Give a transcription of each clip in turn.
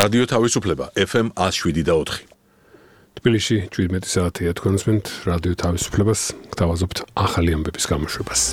რადიო თავისუფლება FM 107.4. თბილისში 17 საათია თქვენს მენთ რადიო თავისუფლებას გთავაზობთ ახალი ამბების გამოშვებას.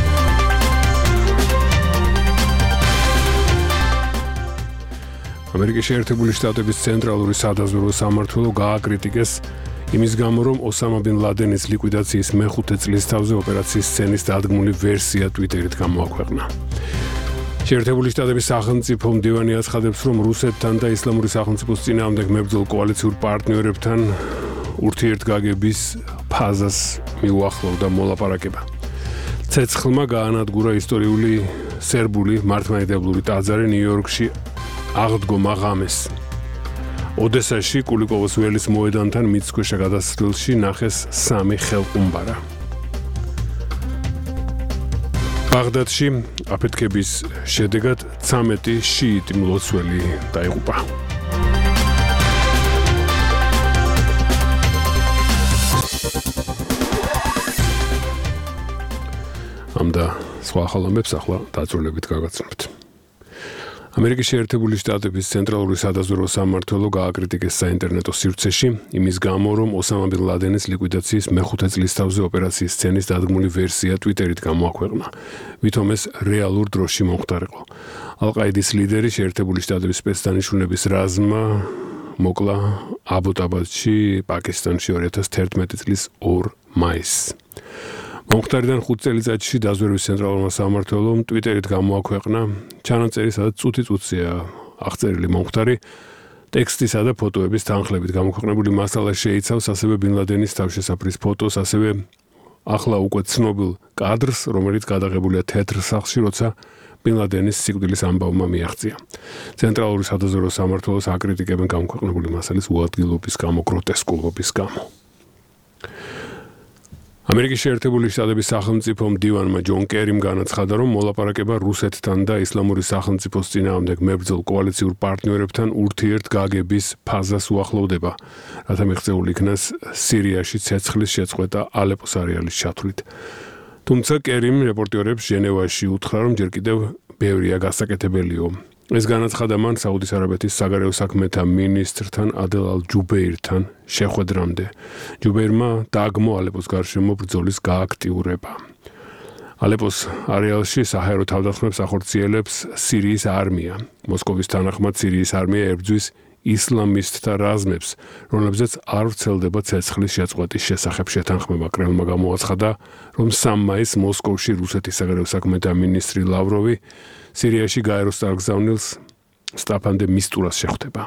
ამერიკის შეერთებული შტატების ცენტრალური სადაზვერვო სამმართველო გააკრიტიკეს იმის გამო, რომ ოსამა ბინ ლადენის ლიკვიდაციის მეხუთე წლისთავზე ოპერაციის სცენის დადგმული ვერსია ტვიტერით გამოაქვეყნა. შეერთებული შტატების სახელმწიფო მდივანი აცხადებს, რომ რუსეთთან და ისლამური სახელმწიფოს წინააღმდეგ მებრძოლ კოალიციურ პარტნიორებთან ურთიერთგაგების ფაზას მიუახლოვდა მოლაპარაკება. ცეცხლმა გაანადგურა ისტორიული სერბული მართლმადიდებლური ტაძარი ნიუ-იორკში აღდგომა ღამეს. ოდესაში კულიკოვოს ველის მოედანთან მიწქვეშა გადასასვლელში ნახეს 3 ხელყუმბარა. ბაღდადში აფეთქების შედეგად 13 შიიტი მლოცველი დაიღუპა. ამ და სხვა ახალ ამბებს ახლა დაწვრილებით გაგაცნობთ. ამერიკის შეერთებული შტატების ცენტრალური სადაზვერვო სამმართველო გააკრიტიკეს საინტერნეტო სივრცეში იმის გამო, რომ ოსამა ბინ ლადენის ლიკვიდაციის მეხუთე წლისთავზე ოპერაციის სცენის დადგმული ვერსია ტვიტერით გამოაქვეყნა. ვითომ ეს რეალურ დროში მომხდარიყო. ალ-ყაიდის ლიდერი შეერთებული შტატების სპეცდანიშნულების რაზმმა მოკლა აბოტაბადში, პაკისტანში 2011 წლის 2 მაისს. მომხდარიდან 5 წელიწადში დაზვერვის ცენტრალურმა სამმართველომ ტვიტერით გამოაქვეყნა ჩანაწერი, სადაც წუთი-წუთია აღწერილი მომხდარი ტექსტისა და ფოტოების თანხლებით გამოქვეყნებული მასალა შეიცავს ასევე ბინ ლადენის თავშესაფრის ფოტოს, ასევე ახლა უკვე ცნობილ კადრს, რომელიც გადაღებულია თეთრ სახლში, როცა ბინ ლადენის სიკვდილის ამბავმა მიაღწია. ცენტრალური სადაზვერვო სამმართველოს აკრიტიკებენ გამოქვეყნებული მასალის უადგილობის გამო, გროტესკულობის გამო. ამერიკის შეერთებული შტატების სახელმწიფო მდივანმა ჯონ კერიმ განაცხადა, რომ მოლაპარაკება რუსეთთან და ისლამური სახელმწიფოს წინააღმდეგ მებრძოლ კოალიციურ პარტნიორებთან ურთიერთგაგების ფაზას უახლოვდება, რათა მიღწეული იქნას სირიაში ცეცხლის შეწყვეტა ალეპოს არეალის ჩათვლით. თუმცა კერიმ რეპორტიორებს ჟენევაში უთხრა, რომ ჯერ კიდევ ბევრია გასაკეთებელიო. ეს განაცხადა მან საუდის არაბეთის საგარეო საქმეთა მინისტრთან ადელ ალ-ჯუბეირთან შეხვედრამდე. ჯუბეირმა დააგმო ალეპოს გარშემო ბრძოლის გააქტიურება. ალეპოს არეალში საჰაერო თავდასხმებს ახორციელებს სირიის არმია. მოსკოვის თანახმად სირიის არმია ებრძვის ისლამისტთა რაზმებს, რომლებზეც არ ვრცელდება ცეცხლის შეწყვეტის შესახებ შეთანხმება. კრემლმა გამოაცხადა, რომ 3 მაისს მოსკოვში რუსეთის საგარეო საქმეთა მინისტრი ლავროვი სირიაში გაეროს წარგზავნილს სტაფან დე მისტურას შეხვდება.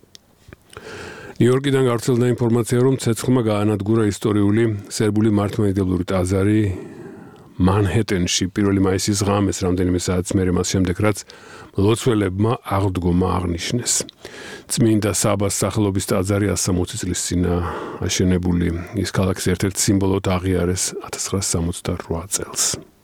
ნიუ-იორკიდან გავრცელდა ინფორმაცია, რომ ცეცხლმა გაანადგურა ისტორიული სერბული მართლმადიდებლური ტაძარი მანჰეტენში 1 მაისის ღამეს, რამდენიმე საათს მერე მას შემდეგ, რაც მლოცველებმა აღდგომა აღნიშნეს. წმინდა საბას სახელობის ტაძარი 160 წლის წინ აშენებული, ის ქალაქის ერთ-ერთ სიმბოლოდ აღიარეს 1968 წელს.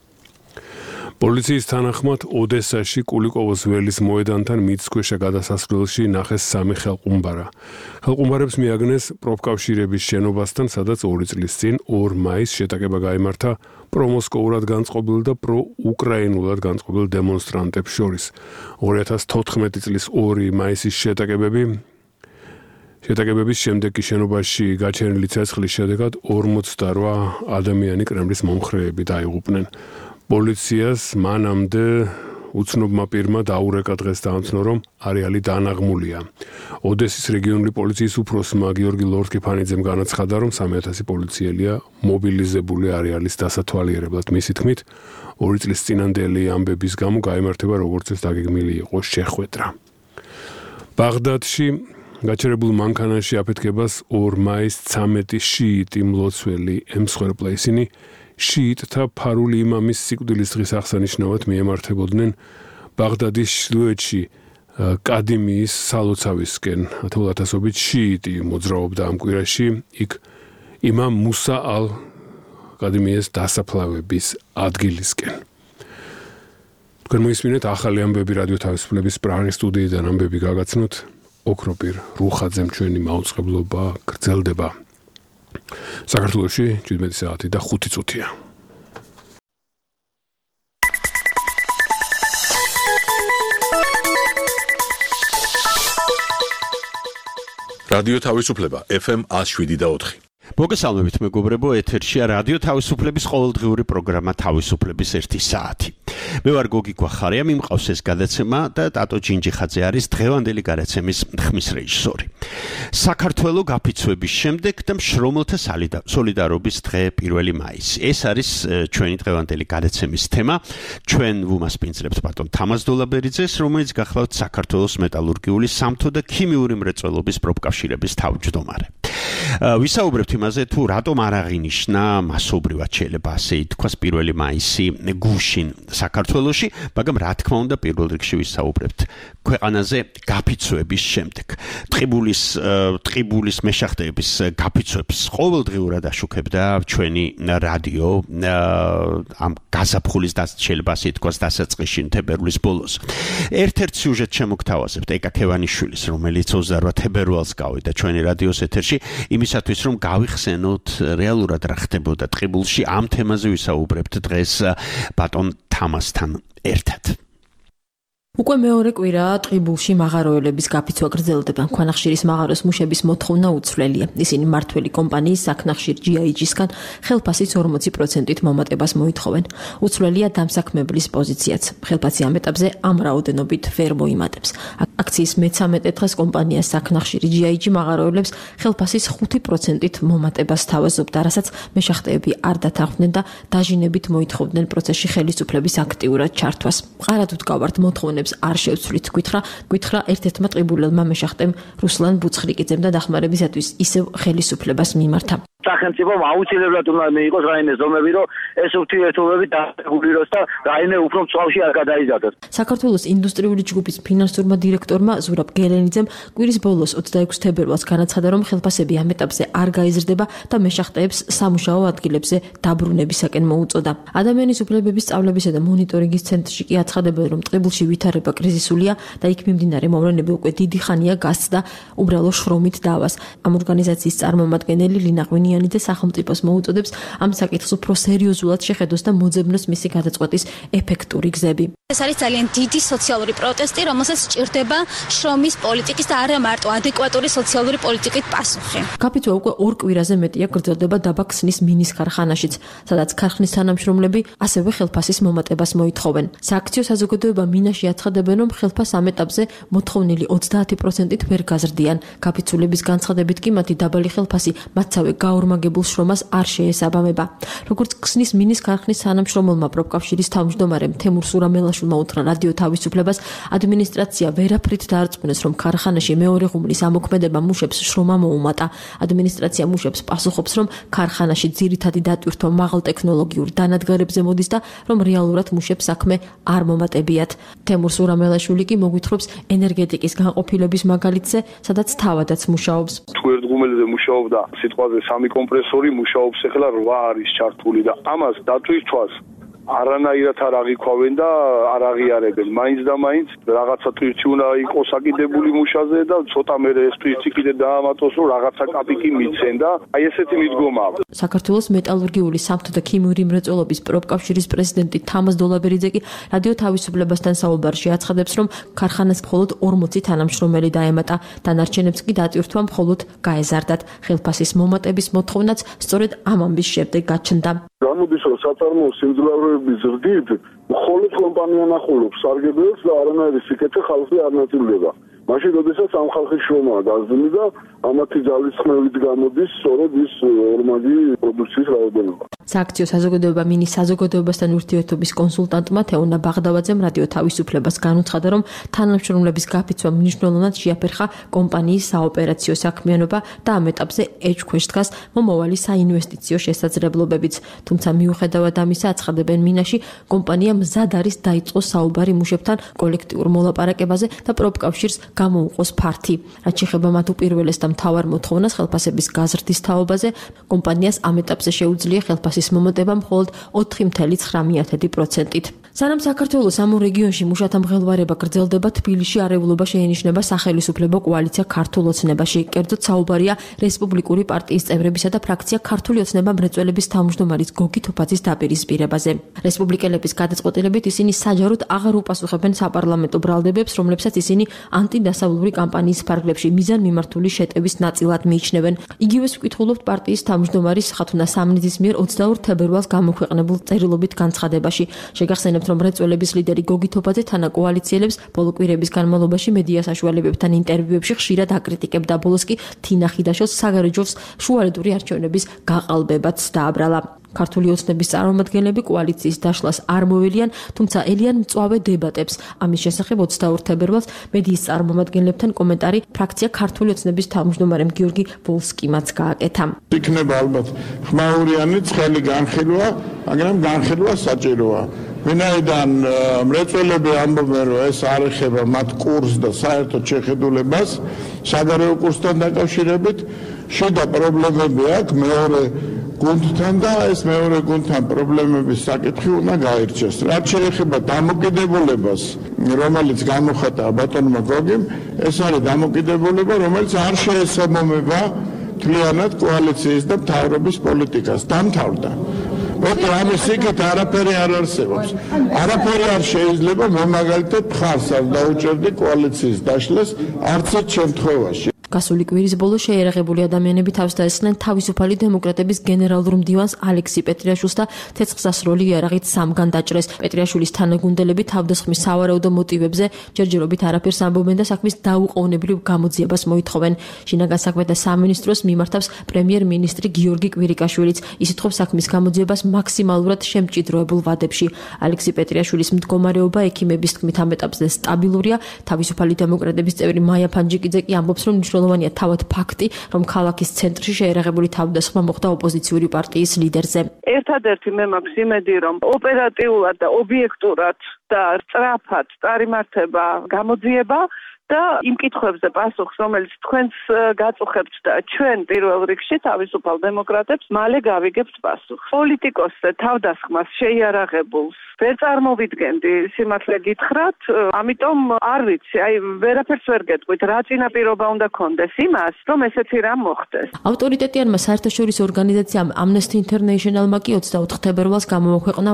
პოლიციის თანახმად ოდესაში კულიკოვოს ველის მოედანთან მიწქვეშა გადასასვლელში ნახეს 3 ხელყუმბარა. ხელყუმბარებს მიაგნეს პროფკავშირების შენობასთან, სადაც 2 წლის წინ 2 მაისს შეტაკება გაიმართა პრომოსკოურად განწყობილ და პროუკრაინულად განწყობილ დემონსტრანტებს შორის. 2014 წლის 2 მაისის შეტაკებების შემდეგ კი შენობაში გაჩენილი ცეცხლის შედეგად 48 ადამიანი კრემლის მომხრეები დაიღუპნენ. პოლიციას მანამდე უცნობმა პირმა დაურეკა დღეს დაამცნო, რომ არეალი დანაღმულია. ოდესის რეგიონული პოლიციის უფროსმა გიორგი ლორთქიფანიძემ განაცხადა, რომ 3000 პოლიციელია მობილიზებული არეალის დასათვალიერებლად. მისი თქმით, 2 წლის წინანდელი ამბების გამო გაიმართება როგორც ეს დაგეგმილი იყო შეხვედრა. ბაღდადში გაჩერებულ მანქანაში აფეთქებას 2 მაისს 13 შიიტი მლოცველი ემსხვერპლა. ისინი შიიტთა ფარული იმამის სიკვდილის დღის აღსანიშნავად მიემართებოდნენ ბაღდადის ჩრდილოეთში კადიმიის სალოცავისკენ. 10,000-ობით შიიტი მოძრაობდა ამ კვირაში იქ იმამ მუსა ალ-კადიმიეს დასაფლავების ადგილისკენ. თქვენ მოისმინეთ ახალი ამბები რადიო თავისუფლების პრაღის სტუდიიდან ამბები გაგაცნოთ. ოქროპირ რუხაძემ ჩვენი მაუწყებლობა გრძელდება. საქართველოში 17 საათი და 5 წუთია. რადიო თავისუფლება FM 107.4. მოგესალმებით მეგობრებო, ეთერშია რადიო თავისუფლების ყოველდღიური პროგრამა თავისუფლების 1 საათი. მე ვარ გოგი გვახარია, მიმყავს ეს გადაცემა და ტატო ჯინჯიხაძე არის დღევანდელი გადაცემის ხმის რეჟისორი. საქართველოს გაფიცვების შემდეგ და მშრომელთა სოლიდარობის დღე 1 მაისი. ეს არის ჩვენი დღევანდელი გადაცემის თემა. ჩვენ ვუმასპინძლებთ ბატონ თამაზ დოლაბერიძეს, რომელიც გახლავთ საქართველოს მეტალურგიული, სამთო და ქიმიური მრეწველობის პროფკავშირების თავმჯდომარე. ვისაუბრებთ იმაზე, თუ რატომ არ აღინიშნა მასობრივად შეიძლება ასე ითქვას 1 მაისი გუშინ საქართველოში, მაგრამ რა თქმა უნდა პირველ რიგში ვისაუბრებთ ქვეყანაზე გაფიცვების შემდეგ. ტყიბულის მეშახტეების გაფიცვებს ყოველდღიურად აშუქებდა ჩვენი რადიო ამ გაზაფხულის შეიძლება ასე ითქვას დასაწყისში თებერვლის ბოლოს. ერთ-ერთ სიუჟეტს შემოგთავაზებთ ეკა ქევანიშვილის, რომელიც 28 თებერვალს გავიდა ჩვენი რადიოს ეთერში, იმისათვის რომ გავიხსენოთ რეალურად რა ხდებოდა ტყიბულში. ამ თემაზე ვისაუბრებთ დღეს ბატონ თამასთან ერთად. უკვე მეორე კვირაა ტყიბულში მაღაროელების გაფიცვა გრძელდება. ქვანახშირის მაღაროს მუშების მოთხოვნა უცვლელია. ისინი მმართველი კომპანიის საქნახშირ GIG-სგან ხელფასის 40%-ით მომატებას მოითხოვენ. უცვლელია დამსაქმებლის პოზიციაც. ხელფასი ამ ეტაპზე ამ რაოდენობით ვერ მოიმატებს. აქციის მე-13 დღეს კომპანიას საქნახშირი GIG მაღაროელებს ხელფასის 5%-ით მომატებას თავაზობდა, რასაც მეშახტეები არ დათანხმდნენ და დაჟინებით მოითხოვდნენ პროცესში ხელისუფლების აქტიურად ჩართვას. მყარად ვდგავართ მოთხოვნებს არ შევცვლით, გითხრა ერთ-ერთმა ტყიბულელმა მეშახტემ რუსლან ბუცხრიკიძემ და დახმარებისათვის ისევ ხელისუფლებას მიმართა. სახელმწიფომ აუცილებლად უნდა მიიღოს რაიმე ზომები, რომ ეს ურთიერთობები დარეგულიროს და რაიმე უფრო მწვავში არ გადაიზარდოს. საქართველოს ინდუსტრიული ჯგუფის ფინანსურმა დირექტორმა ზურაბ გელენიძემ კვირის ბოლოს 26 თებერვალს განაცხადა, რომ ხელფასები ამ ეტაპზე არ გაიზრდება და მეშახტეებს სამუშაო ადგილებზე დაბრუნებისაკენ მოუწოდა. ადამიანის უფლებების სწავლებისა და მონიტორინგის ცენტრში კი აცხადებენ, რომ ტყიბულში ვითარება კრიზისულია და იქ მიმდინარე მოვლენები უკვე დიდი ხანია გასცდა უბრალო შრომით დავას. ამ ორგანიზაციის წარმომადგენელი ლინა და სახელმწიფოს მოუწოდებს ამ საკითხს უფრო სერიოზულად შეხედოს და მოძებნოს მისი გადაწყვეტის ეფექტური გზები. ეს არის ძალიან დიდი სოციალური პროტესტი, რომელსაც სჭირდება შრომის პოლიტიკის და არა მარტო ადეკვატური სოციალური პოლიტიკის პასუხი. გაფიცვა უკვე 2 კვირაზე მეტია გრძელდება დაბა ქსნის მინის ქარხანაშიც, სადაც ქარხნის თანამშრომლები ასევე ხელფასის მომატებას მოითხოვენ. სააქციო საზოგადოება მინაში აცხადებენ, რომ ხელფას ამ ეტაპზე მოთხოვნილი 30%-ით ვერ გაზრდიან. გაფიცულების განცხადებით კი მათი დაბალი ხელფასი მათსავე გაორმაგებულ შრომას არ შეესაბამება. როგორც ქსნის მინის ქარხნის თანამშრომელმა პროფკავშირის თავმჯდომარემ თემურ სურამელაშვილმა უთხრა რადიო თავისუფლებას, ადმინისტრაცია ვერაფრით დაარწმუნეს, რომ ქარხანაში მეორე ღუმლის ამოქმედება მუშებს შრომა მოუმატა. ადმინისტრაცია მუშებს პასუხობს, რომ ქარხანაში ძირითადი დატვირთვა მაღალ ტექნოლოგიურ დანადგარებზე მოდის და რომ რეალურად მუშებს საქმე არ მომატებიათ. თემურ სურამელაშვილი კი მოგვითხრობს ენერგეტიკის განყოფილების მაგალითზე, სადაც თავადაც მუშაობს. თუ ერთ ღუმელზე მუშაობდა სიტყვაზე 3 კომპრესორი, მუშაობს ახლა 8 არის ჩართული და ამას დატვირთვას არანაირად არ აღიქვავენ და არ აღიარებენ. მაინც და მაინც რაღაცა ტვირთი უნდა იყოს აკიდებული მუშაზე და ცოტა მერე ეს ტვირთი კიდე დაამატოს, რომ რაღაცა კაპიკი მიცენ და აი ესეთი მიდგომაა. საქართველოს მეტალურგიული, სამთო და ქიმიური მრეწველობის პროფკავშირის პრეზიდენტი თამაზ დოლაბერიძე კი რადიო თავისუფლებასთან საუბარში აცხადებს, რომ ქარხანას მხოლოდ 40 თანამშრომელი დაემატა, დანარჩენებს კი დატვირთვა მხოლოდ გაეზარდათ. ხელფასის მომატების მოთხოვნაც სწორედ ამ ამბის შემდეგ გაჩნდა. გამოდის, რომ საწარმოო სიმძლავრეების ზრდით მხოლოდ კომპანია ნახულობს სარგებლობს და არანაირი სიკეთე ხალხი არ ნაწილდება. მაშინ როდესაც ამ ხალხის შრომა გაზრდილი და ამათი ძალისხმევით გამოდის სწორედ ის ორმაგი პროდუქციის რაოდენობა. სააქციო საზოგადოება მინის საზოგადოებასთან ურთიერთობის კონსულტანტმა თეონა ბაღდავაძემ რადიო თავისუფლებას განუცხადა, რომ თანამშრომლების გაფიცვა მნიშვნელოვნად შეაფერხა კომპანიის საოპერაციო საქმიანობა და ამ ეტაპზე ეჭქვეშ დგას მომავალი საინვესტიციო შესაძლებლობებიც. თუმცა მიუხედავად ამისა, აცხადებენ მინაში, კომპანია მზად არის დაიწყოს საუბარი მუშებთან კოლექტიურ მოლაპარაკებაზე და პროფკავშირს გამოუყოს ფართი. რაც შეეხება მათ უპირველეს და მთავარ მოთხოვნას ხელფასების გაზრდის თაობაზე, კომპანიას ამ ეტაპზე შეუძლია ხელფასის მომატება მხოლოდ 4.9%-ით. სანამ საქართველოს ამ რეგიონში მუშათა მღელვარება გრძელდება, თბილისში არეულობა შეენიშნება სახელმწიფო კოალიცია ქართულ ოცნებაში. კერძოდ საუბარია რესპუბლიკური პარტიის წევრებისა და ფრაქცია ქართული ოცნება მრეწველების თავმჯდომარის გოგი თოფაძის დაპირისპირებაზე. რესპუბლიკელების გადაწყვეტილებით ისინი საჯაროდ აღარ უპასუხებენ საპარლამენტო ბრალდებებს, რომლებსაც ისინი ანტიდასავლური კამპანიის ფარგლებში მიზანმიმართული შეტევის ნაწილად მიიჩნევენ. იგივეს ვკითხულობთ პარტიის თავმჯდომარის ხათუნა სამნიძის მიერ 22 თებერვალს გამოქვეყნებულ წერილობით განცხადებაში. შეგახსენებთ, რომ მრეწველების ლიდერი გოგი თოფაძე თანაკოალიციელებს ბოლო კვირების განმავლობაში მედია საშუალებებთან ინტერვიუებში ხშირად აკრიტიკებდა. ბოლოს კი თინა ხიდაშვილს საგარეჯოს შუალედური არჩევნების გაყალბებაც დააბრალა. ქართული ოცნების წარმომადგენლები კოალიციის დაშლას არ მოველიან, თუმცა ელიან მწვავე დებატებს. ამის შესახებ 22 თებერვალს მედიის წარმომადგენლებთან კომენტარი ფრაქცია ქართული ოცნების თავმჯდომარემ გიორგი ვოლსკიმაც გააკეთა. იქნება ალბათ ხმაურიანი ცხელი განხილვა, მაგრამ განხილვა საჭიროა. ვინაიდან მრეწველები ამბობენ, რომ ეს არ ეხება მათ კურსს და საერთოდ შეხედულებას, საგარეო კურსთან დაკავშირებით, შიდა პრობლემები აქვს მეორე გუნდთან და ეს მეორე გუნდთან პრობლემების საკითხი უნდა გაირჩეს. რაც შეეხება დამოკიდებულებას, რომელიც გამოხატა ბატონმა გოგიმ, ეს არის დამოკიდებულება, რომელიც არ შეესაბამება მთლიანად კოალიციის და მთავრობის პოლიტიკას. დამთავრდა. მოკლედ ამის იქით არაფერი არ არსებობს. არაფერი არ შეიძლება მე მაგალითად მხარს არ დაუჭერდი კოალიციის დაშლას არც ერთ შემთხვევაში. გასული კვირის ბოლოს შეიარაღებული ადამიანები თავს დაესხნენ თავისუფალი დემოკრატების გენერალურ მდივანს ალექსი პეტრიაშვილს და ცეცხლსასროლი იარაღით სამგან დაჭრეს. პეტრიაშვილის თანაგუნდელები თავდასხმის სავარაუდო მოტივებზე ჯერჯერობით არაფერს ამბობენ და საქმის დაუყოვნებლივ გამოძიებას მოითხოვენ. შინაგან საქმეთა სამინისტროს მიმართავს პრემიერ-მინისტრი გიორგი კვირიკაშვილიც. ის ითხოვს საქმის გამოძიებას მაქსიმალურად შემჭიდროებულ ვადებში. ალექსი პეტრიაშვილის მდგომარეობა ექიმების თქმით ამ ეტაპზე სტაბილურია. თავისუფალი დემოკრატების წევრი მაია ფანჯიკიძე კი ამბობს, რომ მნიშვნელოვანია თავად ფაქტი, რომ ქალაქის ცენტრში შეიარაღებული თავდასხმა მოხდა ოპოზიციური პარტიის ლიდერზე. ერთადერთი მე მაქვს იმედი, რომ ოპერატიულად და ობიექტურად და სწრაფად წარიმართება გამოძიება და იმ კითხვებზე პასუხს, რომელიც თქვენს გაწუხებთ და ჩვენ პირველ რიგში თავისუფალ დემოკრატებს მალე გავიგებთ პასუხს. პოლიტიკოსზე თავდასხმას შეიარაღებულს ვერ წარმოვიდგენდი, სიმართლე გითხრათ, ამიტომ არ ვიცი, ვერაფერს ვერ გეტყვით, რა წინაპირობა უნდა კონდეს იმას, რომ ესეთი რამ მოხდეს. ავტორიტეტიანმა საერთაშორისო ორგანიზაციამ Amnesty International-მა კი 24 თებერვალს გამოაქვეყნა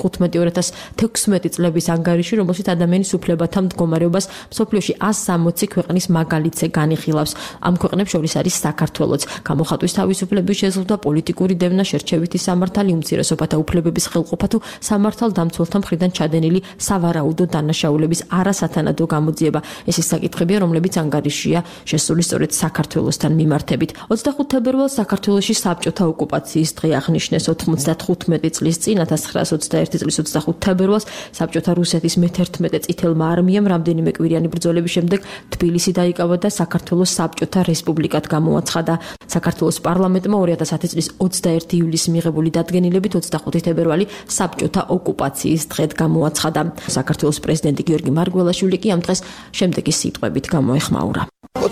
2015-2016 წლების ანგარიში, რომელშიც ადამიანის უფლებათა მდგომარეობას მსოფლიოში 160 ქვეყნის მაგალითზე განიხილავს. ამ ქვეყნებს შორის არის საქართველოც. გამოხატვის თავისუფლების შეზღუდვა, პოლიტიკური დევნა, შერჩევითი სამართალი, უმცირესობათა უფლებების ხელყოფა თუ სამართალდამცველთა მხრიდან ჩადენილი სავარაუდო დანაშაულების არასათანადო გამოძიება. ეს ის საკითხებია, რომლებიც ანგარიშია შესული სწორედ საქართველოსთან მიმართებით. 25 თებერვალს საქართველოში საბჭოთა ოკუპაციის დღე აღნიშნეს. 95 წლის წინ 1921 წლის 25 თებერვალს საბჭოთა რუსეთის მე-11 წითელმა არმიამ რამდენიმე კვირიანი ბრძოლების შემდეგ თბილისი დაიკავა და საქართველოს საბჭოთა რესპუბლიკად გამოაცხადა. საქართველოს პარლამენტმა 2010 წლის 21 ივლისს მიღებული დადგენილებით 25 თებერვალი საბჭოთა ოკუპაციის დღედ გამოაცხადა. საქართველოს პრეზიდენტი გიორგი მარგველაშვილი კი ამ დღეს შემდეგი სიტყვებით გამოეხმაურა.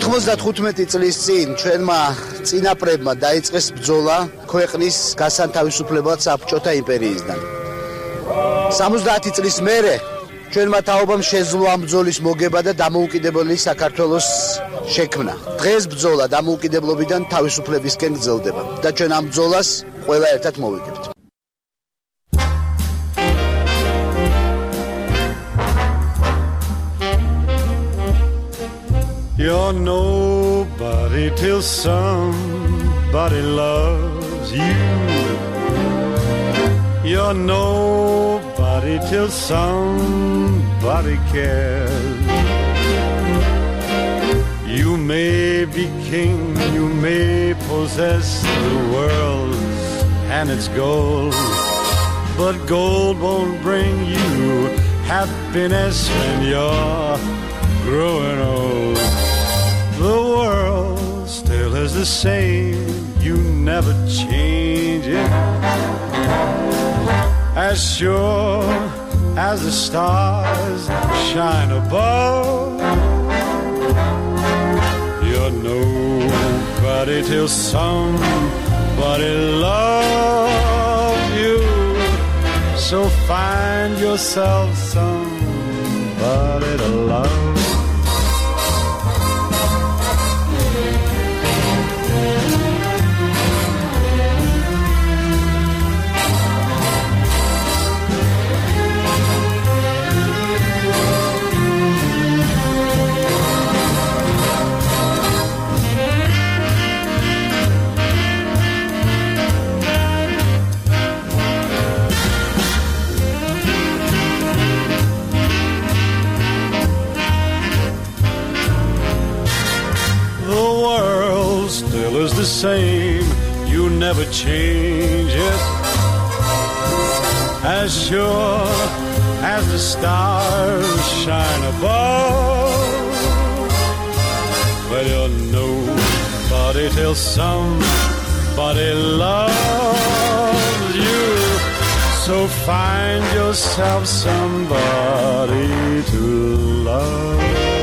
95 წლის წინ ჩვენმა წინაპრებმა დაიწყეს ბრძოლა ქვეყნის გასანთავისუფლებლად საბჭოთა იმპერიისგან. 70 წლის მერე ჩვენმა თაობამ შეძლო ამ ბრძოლის მოგება და დამოუკიდებელი საქართველოს შექმნა. დღეს ბრძოლა დამოუკიდებლობიდან თავისუფლებისკენ გრძელდება და ჩვენ ამ ბრძოლას ყველა ერთად მოვიგებთ. You're nobody till somebody loves you. You're nobody till somebody cares. You may be king, you may possess the world and its gold, but gold won't bring you happiness when you're growing old. The world still is the same, you never change it. As sure as the stars shine above, you're nobody till somebody loves you. So find yourself somebody to love. Is the same, you never change it. As sure as the stars shine above, well, you're nobody till somebody loves you. So find yourself somebody to love.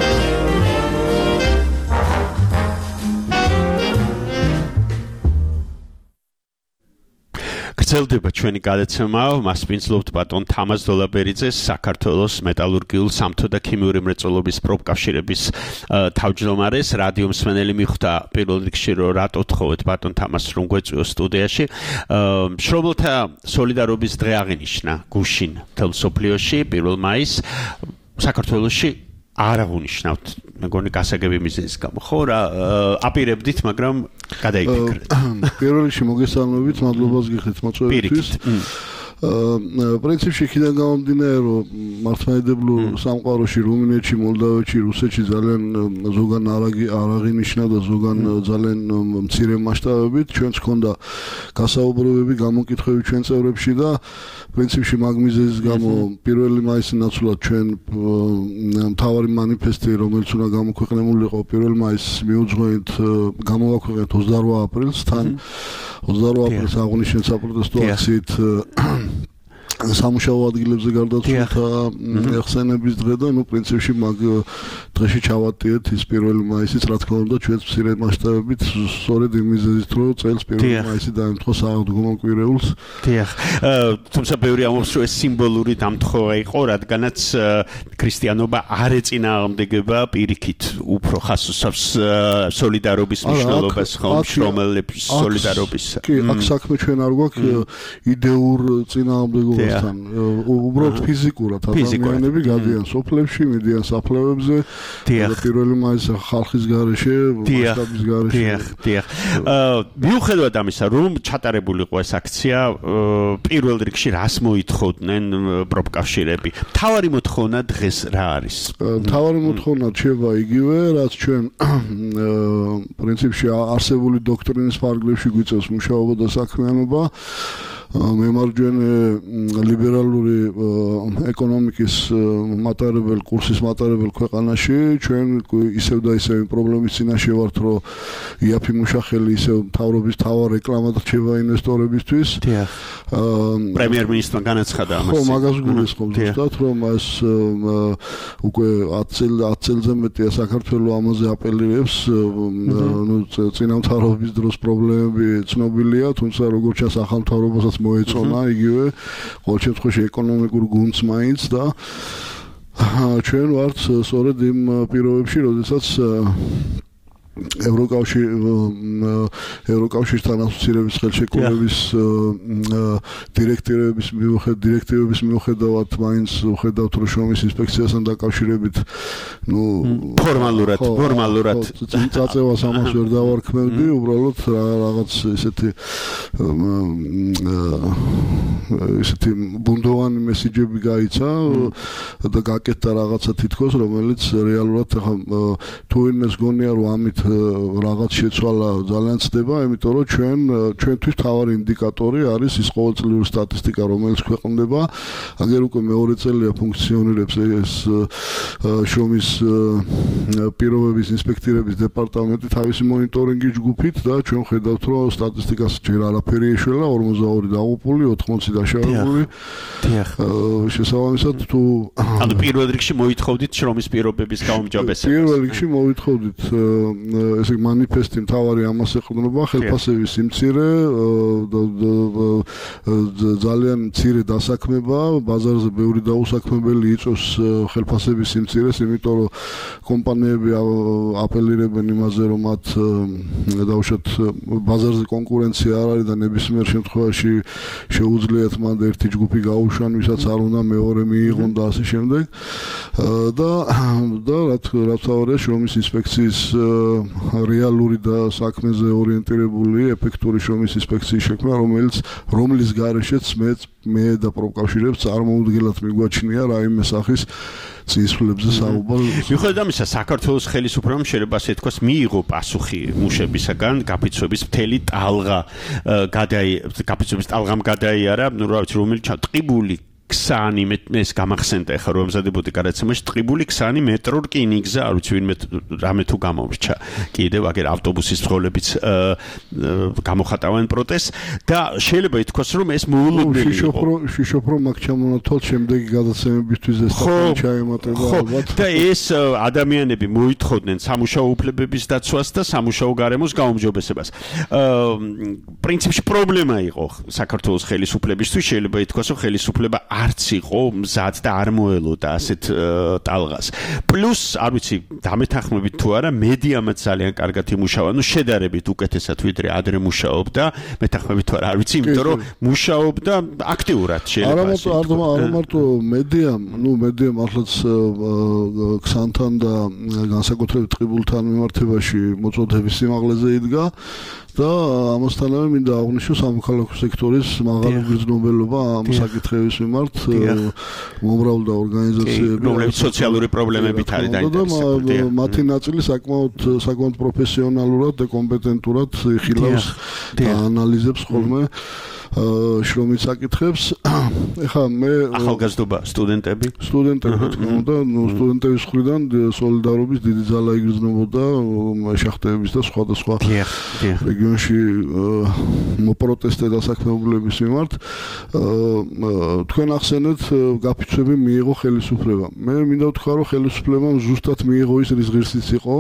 გრძელდება ჩვენი გადაცემა, მას ვინცლობთ ბატონ თამაზ დოლაბერიძეს, საქართველოს მეტალურგიულ სამთო და ქიმიური მრეწველობის პროფკავშირების თავმჯდომარეს. რადიო მსმენელი მიხვდა პირველ რიგში, რომ რატო თხოვეთ ბატონ თამაზს რომ გვეწვიოს სტუდიაში. მშრომელთა სოლიდარობის დღე აღინიშნა გუშინ მთელ მსოფლიოში 1 მაისს. საქართველოში არ აღუნიშნავთ, მეგონი გასაგები მიზნის გამო, ხო რა აპირებდით, მაგრამ გადაიფიქრეთ. პირველ რიგში მოგესალმებით, მადლობას გიხდით მოწვევისთვის. პრინციპში ხიდან გამომდინარე, რომ მართლმადიდებლურ სამყაროში, რუმინეთში, მოლდავეთში, რუსეთში ძალიან ზოგან არ აღინიშნა და ზოგან ძალიან მცირე მასშტაბებით, ჩვენც ჰქონდა გასაუბრებები, გამოკითხვები ჩვენ წევრებში და პრინციპში მაგ მიზეზის გამო 1 მაისის ნაცვლად ჩვენ მთავარი მანიფესტი, რომელიც უნდა გამოქვეყნებულიყო 1 მაისს მიუძღვენთ, გამოვაქვეყნეთ 28 აპრილს, თან 28 აპრილს აღნიშნეთ საპროტესტო აქციით სამუშაო ადგილებზე გარდაცვალთა ხსენების დღე და პრინციპში მაგ დღეში ჩავატიეთ ის 1 მაისის, რა თქმა უნდა, ჩვენც მცირე მასშტაბებით, სწორედ იმ მიზეზით, რომ წელს 1 მაისი დაემთხვა საავადმყოფო კვირეულს. დიახ. თუმცა ბევრი ამბობს, რომ ეს სიმბოლური დამთხოვა იყო, რადგანაც ქრისტიანობა არ ეწინააღმდეგება პირიქით უფრო ხასუსავს სოლიდარობის მნიშვნელობას, ხომ, შრომელების სოლიდარობის. კი, აქ საქმე ჩვენ არ გვაქვს იდეურ წინააღმდეგობას. უბრალოდ ფიზიკურად ადამიანები გადიან სოფლებში, მიდიან საფლავებზე და 1 მაისს ხალხის გარეშე, მასშტაბის გარეშე. დიახ. მიუხედავად ამისა, რომ ჩატარებულიყო ეს აქცია, პირველ რიგში რას მოითხოვდნენ პროფკავშირები? მთავარი მოთხოვნა დღეს რა არის? მთავარი მოთხოვნა რჩება იგივე, რაც ჩვენ პრინციპში არსებული დოქტრინის ფარგლებში გვიწევს მუშაობა და საქმიანობა. მემარჯვენე ლიბერალური ეკონომიკის მატარებელ კურსის მატარებელ ქვეყანაში ჩვენ ისევ და ისევ პრობლემის წინაშე ვართ, რომ იაფი მუშახელი ისევ მთავრობის თავარ რეკლამად რჩება ინვესტორებისთვის. დიახ. პრემიერ-მინისტრმა განაცხადა ამას. ხო, მაგას გულისხმობ ზუსტად, რომ ეს უკვე 10 წელზე მეტია საქართველოს ამაზე აპელირებს, წინამთავრობის დროს პრობლემები ცნობილია, თუმცა როგორც ჩანს ახალ მთავრობასაც მოეწონა იგივე ყოველ შემთხვევაში ეკონომიკურ გუნდს მაინც და ჩვენ ვართ სწორედ იმ პირობებში, როდესაც ევროკავშირთან ასოცირების ხელშეკრულების დირექტივების მიუხედავად მაინც ვხედავთ, რომ შრომის ინსპექციასთან დაკავშირებით ფორმალურად წაწევას ამას ვერ დავარქმევდი, უბრალოდ რაღაც ისეთი ბუნდოვანი მესიჯები გაიცა და გაკეთდა რაღაცა თითქოს, რომელიც რეალურად თუ ვინმეს გონია, რომ ამით რაღაც შეცვალა ძალიან ცდება, იმიტომ რომ ჩვენთვის თავარი ინდიკატორი არის ის ყოველწლიური სტატისტიკა, რომელიც ქვეყნდება. აგერ უკვე მეორე წელია ფუნქციონირებს ეს შრომის პირობების ინსპექტირების დეპარტამენტი თავისი მონიტორინგის ჯგუფით და ჩვენ ხედავთ, რომ სტატისტიკას ჯერ არაფერი ეშველა, 42 დაღუპული, 80 დაშავებული. დიახ. შესაბამისად თუ ანუ პირველ რიგში მოითხოვდით შრომის პირობების გაუმჯობესებას. პირველ რიგში მოითხოვდით ესე მანიფესტი მთავარი ამას ეყრდნობა ხელფასების სიმცირე ძალიან მცირე დასაქმება ბაზარზე ბევრი დაუსაქმებელი იწვევს ხელფასების სიმცირეს იმიტომ რომ კომპანიები აპელირებენ იმაზე რომ მათ დაუშვათ ბაზარზე კონკურენცია არ არის და ნებისმიერ შემთხვევაში შეუძლიათ მან ერთი ჯგუფი გაუშვან ვისაც არ უნდა მეორე მიიღონ და ასე შემდეგ და რა თავარია შრომის ინსპექციის რეალური და საქმეზე ორიენტირებული ეფექტური შრომის ინსპექციის შექმნა რომლის გარეშეც მე და პროფკავშირებს წარმოუდგენლად მიგვაჩნია რაიმე სახის წინსვლებზე საუბარ. მიუხედავად ამისა, საქართველოს ხელისუფლებამ შეიძლება ასე თქვას მიიღო პასუხი მუშებისაგან, გაფიცვების მთელი ტალღა გაფიცვების ტალღამ გადაიარა, ნუ რა ვიცი, რომელი ტყიბული ქსანი ეს გამახსენდა ახლა რომ ამზადებოდი გადაცემაში ტყიბული ქსანი მეტრო რკინიგზა არ ვიცი ვინმე რამე თუ გამომრჩა კიდევ აგერ ავტობუსის მძღოლებიც გამოხატავენ პროტესტს და შეიძლება ითქვას რომ ეს მოულოდნელი იყო შიშოფრო მაგ ჩამონათვალ შემდეგი გადაცემებისთვის ეს თაყვანი ჩაემატება ალბათ და ეს ადამიანები მოითხოვდნენ სამუშაო უფლებების დაცვას და სამუშაო გარემოს გაუმჯობესებას პრინციპში პრობლემა იყო საქართველოს ხელისუფლებისთვის შეიძლება ითქვას რომ ხელისუფლება არც იყო მზად და არ მოელოდა ასეთ ტალღას. პლუს, არ ვიცი, დამეთანხმებით თუ არა, მედიამაც ძალიან კარგად იმუშავა, ნუ შედარებით უკეთესად ვიდრე ადრე მუშაობდა, მეთანხმებით თუ არა, არ ვიცი, იმიტომ რომ მუშაობდა აქტიურად შეიძლება. არა მარტო მედიამ, მედიამ ახლაც ქსანთან და განსაკუთრებით ტყიბულთან მიმართებაში მოწოდების სიმაღლეზე იდგა და ამასთანავე მინდა აღვნიშნო სამოქალაქო სექტორის მაღალი გრძნობელობა ამ საკითხების მიმართ მომრავლე და ორგანიზაციები რომლებიც სოციალური პრობლემებით არის დაინტერესებული და მათი ნაწილი საკმაოდ პროფესიონალურად და კომპეტენტურად იხილავს და ანალიზებს ხოლმე შრომის საკითხებს. ეხლა მე ახალგაზრდობა სტუდენტები რა თქმა უნდა, სტუდენტების მხრიდან სოლიდარობის დიდი ძალა იგრძნობოდა შეხვედრების და სხვადასხვა რეგიონში მოპროტესტე დასაქმებულების მიმართ. თქვენ ახსენეთ გაფიცვები მიიღო ხელისუფლებამ. მე მინდა ვთქვა რომ ხელისუფლებამ ზუსტად მიიღო ის რის ღირსიც იყო.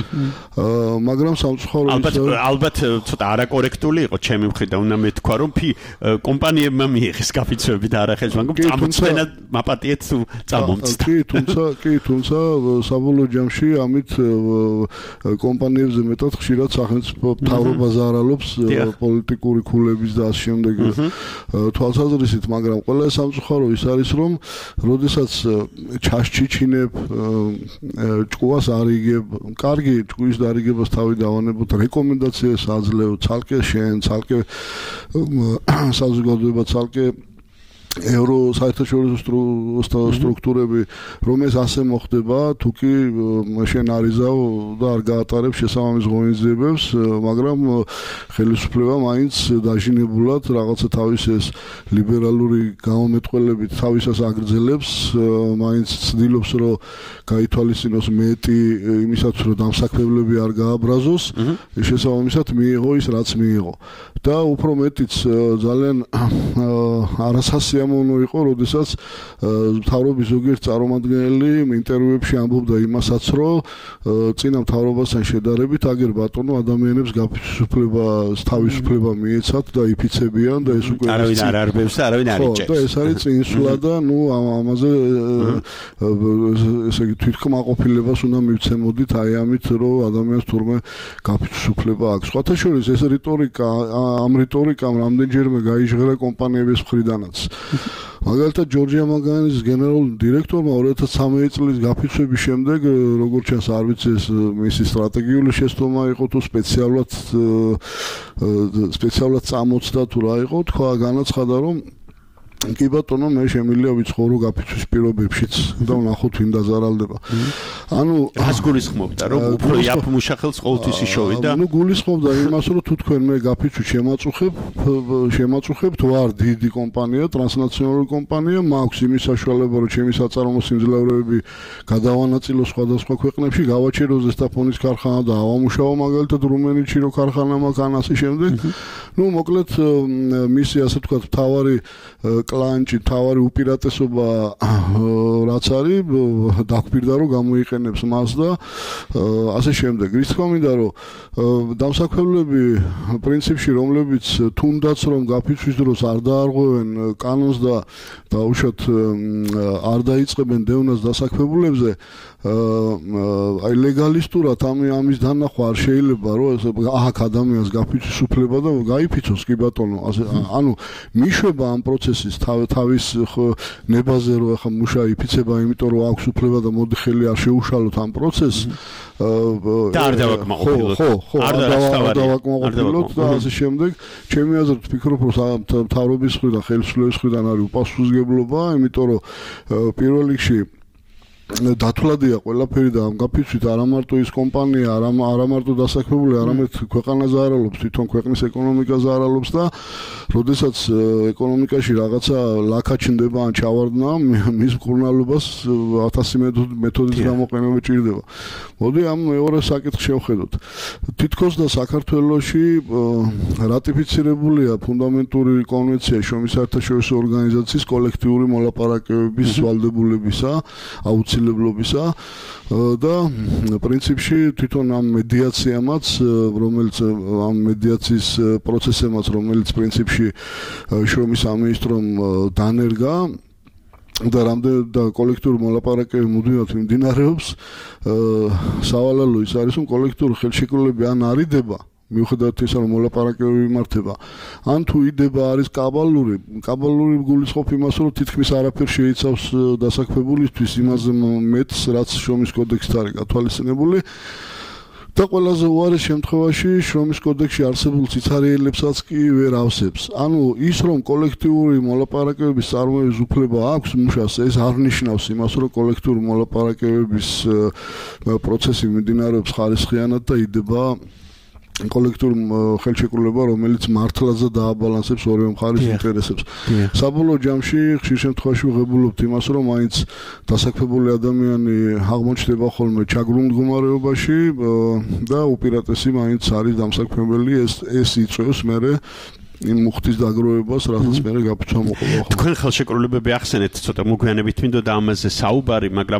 მაგრამ სამწუხაროდ ალბათ ცოტა არაკორექტული იყო ჩემი მხრიდან უნდა მეთქვა რომ კომპანიებმა მიიღეს გაფიცვები და არა ხელისუფლებამ წამოწმენა მაპატიეთ თუ წამომწდა. თუმცა საბოლოო ჯამში ამით კომპანიებზე მეტად ხშირად სახელმწიფო მთავრობა ზარალობს პოლიტიკური ქულების და ამ შემდეგ თვალსაზრისით, მაგრამ ყველა სამწუხარო ის არის რომ როდესაც ჩაშჩიჩინებ ჭკუას არიგებ, კარგი ჭკუის დარიგებას თავი დავანებოთ, რეკომენდაციას აძლევ, ცალკე შენ, ცალკე საზოგადოება ცალკე ევრო საერთაშორისო სტრუქტურები რომ ეს ასე მოხდება თუ კი შენ არიზავ და არ გაატარებ შესაბამის ღონისძიებებს მაგრამ ხელისუფლება მაინც დაჟინებულად რაღაცა თავის ეს ლიბერალური გამომეტყველებით თავისას აგრძელებს მაინც ცდილობს რომ გაითვალისწინოს მეტი იმისაც რომ დამსაქმებლები არ გააბრაზოს შესაბამისად მიიღო ის რაც მიიღო და უფრო მეტიც ძალიან არასასიამოვნო იყო, როდესაც მთავრობის ზოგიერთ წარმომადგენელი ინტერვიუებში ამბობდა იმასაც, რომ წინა მთავრობასთან შედარებით აგერ ბატონო ადამიანებს თავისუფლება მიეცათ და იფიცებიან და ეს უკვე არავინ არ არბევს და არავინ არ იჭერს. და ეს არის წინსვლა და ამაზე ესე იგი თვითკმაყოფილებას უნდა მივცემოდით აი ამით, რომ ადამიანს თურმე გაფიცვება აქვს. სხვათა შორის ეს რიტორიკა ამ რიტორიკამ რამდენჯერმე გაიჟღერა კომპანიების მხრიდანაც. მაგალითად ჯორჯია მაგანის გენერალური დირექტორმა 2013 წლის გაფიცვების შემდეგ როგორც ჩანს არ ვიცი ეს მისი სტრატეგიული შეცდომა იყო თუ სპეციალურად წამოწდა თუ რა იყო თქვა განაცხადა რომ კი ბატონო მე შემიძლია ვიცხოვრო გაფიცვის პირობებშიც და ვნახოთ ვინ დაზარალდება. ანუ რას გულისხმობდა რომ უფრო იაფ მუშახელს ყოველთვის იშოვიდა? ნუ გულისხმობდა იმას რომ თუ თქვენ მე გაფიცვით შემაწუხებთ ვარ დიდი კომპანია, ტრანსნაციონალური კომპანია, მაქვს იმის საშუალება რომ ჩემი საწარმო სიმძლავრეები გადავანაწილო სხვადასხვა ქვეყნებში, გავაჩერო ზესტაფონის ქარხანა და ავამუშაო მაგალითად რუმენეთში რო ქარხანა მაქვს ან ასე შემდეგ. ნუ მოკლედ მისი ასე ვთქვათ მთავარი კლანჭი, თავარი უპირატესობა რაც არის, დაგვირდა რომ გამოიყენებს მას და ასე შემდეგ. რის თქმა მინდა რომ დამსაქმებლები პრინციპში რომლებიც თუნდაც რომ გაფიცვის დროს არ დაარღვევენ კანონს და უშოთ არ დაიწყებენ დევნას დასაქმებულებზე აი ლეგალისტურად ამის დანახვა არ შეიძლება რომ აქ ადამიანს გაფიცვის უფლება და გაიფიცოს კი ბატონო ანუ მიშვება ამ პროცესის თავის ნებაზე რომ ახლა მუშა იფიცება იმიტომ რომ აქვს უფლება და მოდი ხელი არ შეუშალოთ ამ პროცესს და არ დავაკმაყოფილოთ არ დავაკმაყოფილოთ და ასე შემდეგ ჩემი აზრით ვფიქრობ რომ მთავრობის მხრიდან ხელისუფლების მხრიდან არის უპასუხისმგებლობა იმიტომ რომ პირველ რიგში დათვლადია ყველაფერი და ამ გაფიცვით არა მარტო ის კომპანია, არა მარტო დასაქმებული, არამედ ქვეყანა ზარალობს, თვითონ ქვეყნის ეკონომიკა ზარალობს და როდესაც ეკონომიკაში რაღაცა ლაქა ჩნდება ან ჩავარდნა, მის მკურნალობას 1000 მეთოდის გამოყენება ჭირდება. მოდი ამ მეორე საკითხს შევხედოთ. თითქოს და საქართველოში რატიფიცირებულია ფუნდამენტური კონვენცია შრომის საერთაშორისო ორგანიზაციის კოლექტიური მოლაპარაკებების ვალდებულებისა, აუცილებლობისა და პრინციპში თვითონ ამ მედიაციამაც, რომელიც ამ მედიაციის პროცესებმაც, რომელიც პრინციპში შრომის სამინისტრომ დანერგა და რამდენად და კოლექტიური მოლაპარაკებები მუდმივად მიმდინარეობს, სავალალო ის არის, რომ კოლექტიური ხელშეკრულებები ან არიდება მიუხედავად ისა რომ მოლაპარაკებები იმართება ან თუ იდება არის კაბალური გულისხმობ იმას რომ თითქმის არაფერ შეიცავს დასაქმებულისთვის იმაზე მეტს რაც შრომის კოდექსით არის გათვალისწინებული და ყველაზე უარეს შემთხვევაში შრომის კოდექსში არსებულ ციცარიელებსაც კი ვერ ავსებს. ანუ ის რომ კოლექტიური მოლაპარაკებების წარმოების უფლება აქვს მუშას ეს არ ნიშნავს იმას რომ კოლექტიური მოლაპარაკებების პროცესი მიმდინარეობს ხარისხიანად და იდება კოლექტური ხელშეკრულება რომელიც მართლაზე დააბალანსებს ორივე მხარის ინტერესებს. საბოლოო ჯამში ხშირ შემთხვევაში ვღებულობთ იმას რომ მაინც დასაქმებული ადამიანი აღმოჩნდება ხოლმე ჩაგრულ მდგომარეობაში და უპირატესი მაინც არის დამსაქმებელი ეს იწვევს მერე იმ მუხტის დაგროვებას, რასაც მე გაფიცვა მოყვა. თქვენ ხელშეკრულებები ახსენეთ, ცოტა მოგვიანებით მინდოდა ამაზე საუბარი, მაგრამ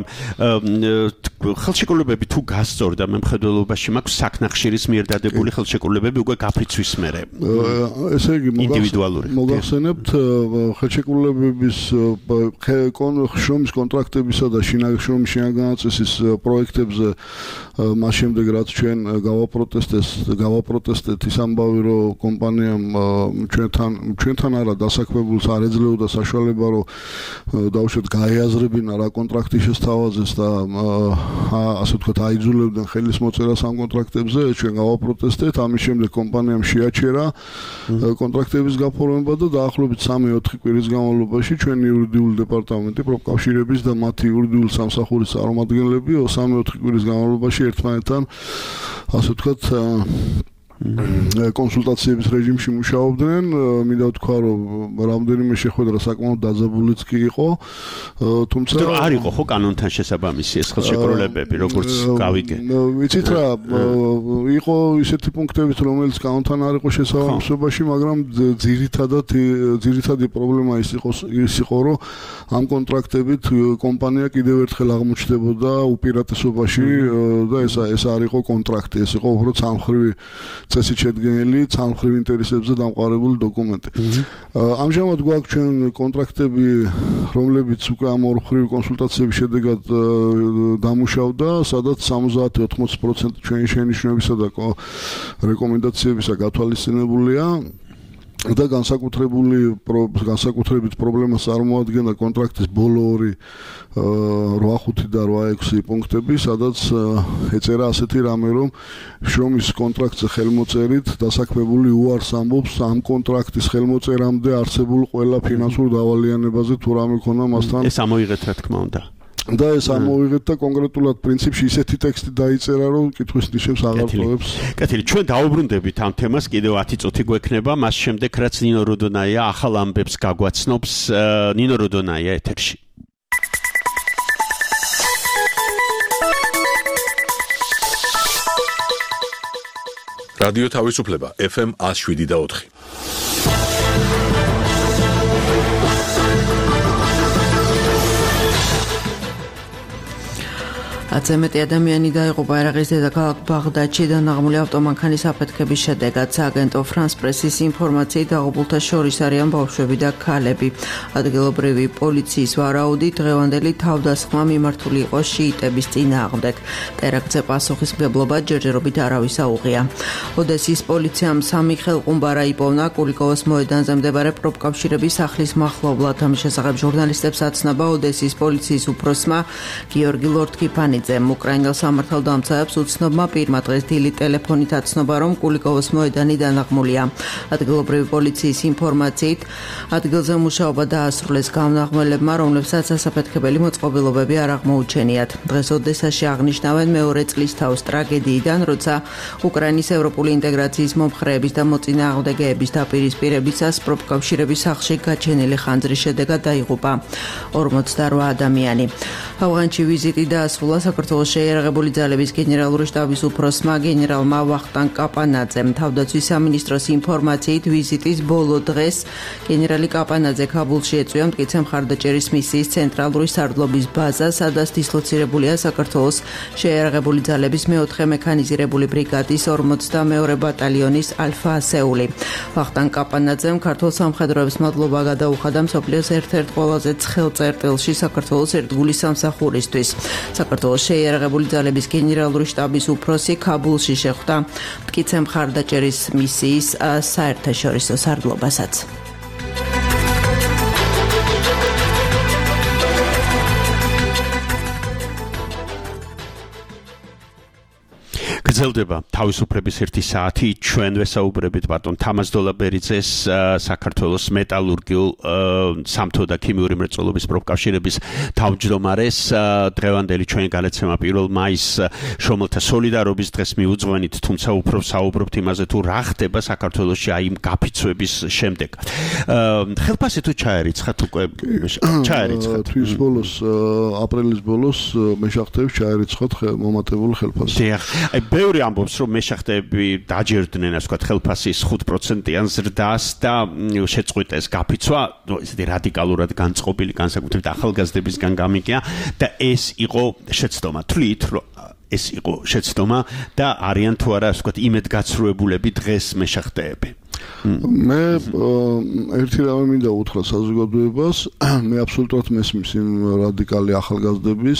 ხელშეკრულებები თუ გასწორდა მემხედველობაში მაქვს საქნახშირის მიერ დადებული ხელშეკრულებები უკვე გაფიცვის მერე. ესე იგი ინდივიდუალური. მოგახსენებთ ხელშეკრულებების შრომის კონტრაქტებისა და შრომის შინაგანაწესის პროექტებზე მას შემდეგ რაც ჩვენ გავაპროტესტეთ ის ამბავი რომ კომპანიამ ჩვენთან არა დასაქმებულს არ ეძლეოდა საშუალება რომ დაუშვათ გაეაზრებინა რა კონტრაქტი შესთავაზეს და ასე ვთქვათ აიძულებდნენ ხელის მოწერას ამ კონტრაქტებზე ჩვენ გავაპროტესტეთ ამის შემდეგ კომპანიამ შეაჩერა კონტრაქტების გაფორმება და დაახლოებით 3-4 კვირის განმავლობაში ჩვენი იურიდიული დეპარტამენტი პროფკავშირების და მათი იურიდიული სამსახურის წარმომადგენლები 3-4 კვირის განმავლობაში ერთმანეთთან ასე ვთქვათ კონსულტაციების რეჟიმში მუშაობდნენ, მინდა ვთქვა, რომ რამდენიმე შეხვედრა საკმაოდ დაძაბულიც კი იყო, თუმცა არ იყო ხო კანონთან შესაბამისი ეს ხელშეკრულებები, როგორც გავიგე. ვიცით რა, იყო ისეთი პუნქტებიც, რომელიც კანონთან არ იყო შესაბამისობაში, მაგრამ ძირითადი პრობლემა ის იყო, რომ ამ კონტრაქტებით კომპანია კიდევ ერთხელ აღმოჩნდებოდა უპირატესობაში და ეს არ იყო კონტრაქტი, ეს იყო უბრალოდ სამხრივი წესით შედგენილი სამხრივ ინტერესებზე დამყარებული დოკუმენტი. ამჟამად გვაქვს ჩვენ კონტრაქტები, რომლებიც უკვე ამ ორმხრივი კონსულტაციების შედეგად დამუშავდა, სადაც 70-80% ჩვენი შენიშვნებისა და რეკომენდაციებისა გათვალისწინებულია. და განსაკუთრებით პრობლემას წარმოადგენდა კონტრაქტის ბოლო 8 და 8-6 პუნქტები, სადაც ეწერა ასეთი რამე, რომ შრომის კონტრაქტზე ხელმოწერით დასაქმებული უარს ამბობს ამ კონტრაქტის ხელმოწერამდე არსებულ ყველა ფინანსურ დავალიანებაზე თუ რამე ქონდა მასთან. ეს ამოიღეთ რა თქმა უნდა. და ეს ამოვიღეთ და კონკრეტულად პრინციპში ისეთი ტექსტი დაიწერა, რომ კითხვის ნიშნებს აღარ ტოვებს. კეთილი, ჩვენ დაუბრუნდებით ამ თემას, კიდევ 10 წუთი გვექნება, მას შემდეგ რაც ნინო როდონაია ახალ ამბებს გაგვაცნობს. ნინო როდონაია ეთერში. რადიო თავისუფლება FM 107.4. 10-ზე მეტი ადამიანი დაიღუპა ერაყის დედაქალაქ ბაღდადში დანაღმული ავტომანქანის აფეთქების შედეგად. სააგენტო ფრანს პრესის ინფორმაციით დაღუპულთა შორის არიან ბავშვები და ქალები. ადგილობრივი პოლიციის ვარაუდით დღევანდელი თავდასხმა მიმართული იყო შიიტების წინააღმდეგ. ტერაქტზე პასუხისმგებლობა ჯერჯერობით არავის აუღია. ოდესის პოლიციამ 3 ხელყუმბარა იპოვნა კულიკოვოს მოედანზე მდებარე პროფკავშირების სახლის მახლობლად. ამის შესახებ ჟურნალისტებს აცნობა ოდესის პოლიციის უფროსმა გიორგი ლორთქიფანიძემ. უკრაინელ სამართალდამცავებს უცნობმა პირმა დღეს დილით ტელეფონით აცნობა, რომ კულიკოვოს მოედანი დანაღმულია. ადგილობრივი პოლიციის ინფორმაციით ადგილზე მუშაობა დაასრულეს გამნაღმელებმა, რომლებსაც ასაფეთქებელი მოწყობილობები არ აღმოუჩენიათ. დღეს ოდესაში აღნიშნავენ მეორე წლისთაოს ტრაგედიიდან, როცა უკრაინის ევროპული ინტეგრაციის მომხრეების და მოწინააღმდეგეების დაპირისპირებისას პროფკავშირების სახლში გაჩენილი ხანძრის შედეგად დაიღუპა 48 ადამიანი. ავღანში ვიზიტი დაასრულა საქართველოს შეიარაღებული ძალების გენერალური შტაბის უფროსმა გენერალმა ვახტანგ კაპანაძემ. თავდაცვის სამინისტროს ინფორმაციით ვიზიტის ბოლო დღეს გენერალი კაპანაძე ქაბულში ეწვია მტკიცე მხარდაჭერის მისიის ცენტრალური სარდლობის ბაზა, სადაც დისლოცირებულია საქართველოს შეიარაღებული ძალების მეოთხე მექანიზირებული ბრიგადის 42 ბატალიონის ალფა ასეული. ვახტანგ კაპანაძემ ქართულ სამხედროებს მადლობა გადაუხადა მსოფლიოს ერთ-ერთ ყველაზე ცხელ წერტილში საქართველოს ერთგული სამსახურისთვის. საქართველოს შეიარაღებული ძალების გენერალური შტაბის უფროსი ქაბულში შეხვდა მტკიცე მხარდაჭერის მისიის საერთაშორისო სარდლობასაც. გრძელდება თავისუფლების 1 საათი. ჩვენ ვესაუბრებით ბატონ თამაზ დოლაბერიძეს, საქართველოს მეტალურგიულ სამთო და ქიმიური მრეწველობის პროფკავშირების თავმჯდომარეს. დღევანდელი ჩვენი განაცემა 1 მაისს შრომელთა სოლიდარობის დღეს მიუძღვენით, თუმცა უფრო საუბრობთ იმაზე, თუ რა ხდება საქართველოში აი იმ გაფიცვების შემდეგ. ხელფასი თუ ჩაერიცხათ უკვე? ჩაერიცხათ. თვის ბოლოს, აპრილის ბოლოს მეშახტეებს ჩაერიცხათ მომატებული ხელფასი. აი ბევრი ამბობს, რომ მეშახტეები დაჯერდნენ, ასე ვთქვათ, ხელფასის 5%-იან ზრდას და შეწყვიტეს გაფიცვა, ესეთი რადიკალურად განწყობილი, განსაკუთრებით ახალგაზრდებისგან გამიგია და ეს იყო შეცდომა. თვლით, რომ ეს იყო შეცდომა და არიან თუ არა, ასე ვთქვათ, იმედგაცრუებულები დღეს მეშახტეები. მე ერთი რამე მინდა უთხრა საზოგადოებას, მე აბსოლუტურად მესმის იმ რადიკალი ახალგაზრდების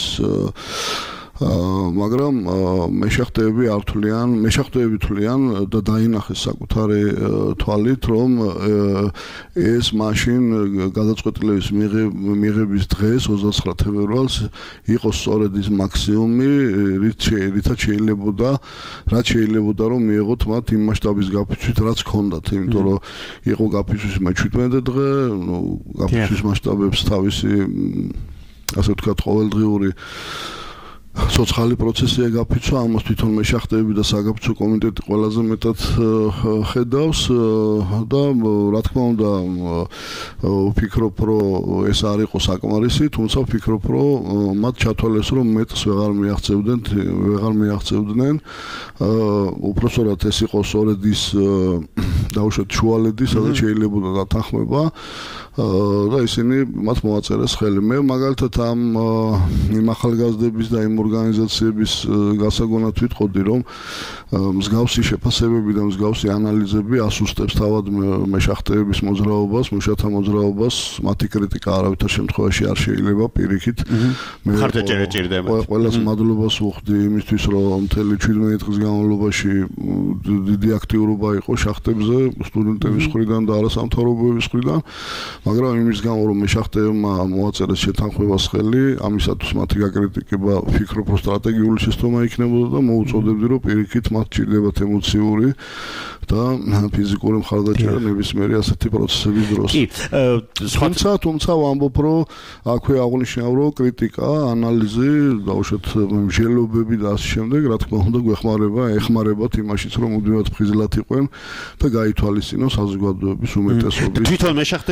მაგრამ მეშახტეები არ თვლიან, მეშახტეები თვლიან და დაინახეს საკუთარი თვალით, რომ ეს მაშინ გადაწყვეტილების მიღების დღეს 29 თებერვალს იყო სწორედ ის მაქსიმუმი, რითაც შეიძლება რომ მიიღოთ მათ იმ მასშტაბის გაფიცვით, რაც ჰქონდათ, იმიტომ რომ იყო გაფიცვის 17 დღე, გაფიცვის მასშტაბებს თავისი, ასე ვთქვათ, ყოველდღიური სოციალური პროცესია გაფიცვა, ამას თვითონ მეშახტეები და საგაფიცვო კომიტეტი ყველაზე მეტად ხედავს და რა თქმა უნდა ვფიქრობ, რომ ეს არ იყო საკმარისი, თუმცა ვფიქრობ, რომ მათ ჩათვალეს, რომ მეტს ვეღარ მიაღწევდნენ. უпростоრად ეს იყო სწორედ ის დაუშვათ შუალედი, სადაც შეიძლება დათანხმება და ისინი მათ მოაწერეს ხელი. მე მაგალითად იმ ახალგაზრდების და იმ ორგანიზაციების გასაგონად ვიტყოდი, რომ მსგავსი შეფასებები და მსგავსი ანალიზები ასუსტებს თავად მეშახტეების მოძრაობას, მუშათა მოძრაობას, მათი კრიტიკა არავითარ შემთხვევაში არ შეიძლება პირიქით. მხარდაჭერა ჭირდება. ყველას მადლობას ვუხდი იმისთვის, რომ მთელი 17 დღის განმავლობაში დიდი აქტიურობა იყო შახტებზე, სტუდენტების მხრიდან და არასამთავრობოების მხრიდან. მაგრამ იმის გამო რომ მეშახტეებმა მოაწერეს შეთანხმებას ხელი, ამისათვის მათი გაკრიტიკება ვფიქრობ, რომ სტრატეგიული შეცდომა იქნებოდა და მოუწოდებდი, რომ პირიქით მათ ჭირდებათ ემოციური და ფიზიკური მხარდაჭერა ნებისმიერი ასეთი პროცესების დროს. თუმცა ვამბობ, რომ აქვე აღნიშნავ, რომ კრიტიკა, ანალიზი, დაუშვათ მსჯელობები და ასე შემდეგ, რა თქმა უნდა, ეხმარებათ იმაშიც, რომ მუდმივად ფხიზლად იყვნენ და გაითვალისწინონ საზოგადოების უმეტესობის. თვითონ მეშახტეებს შორის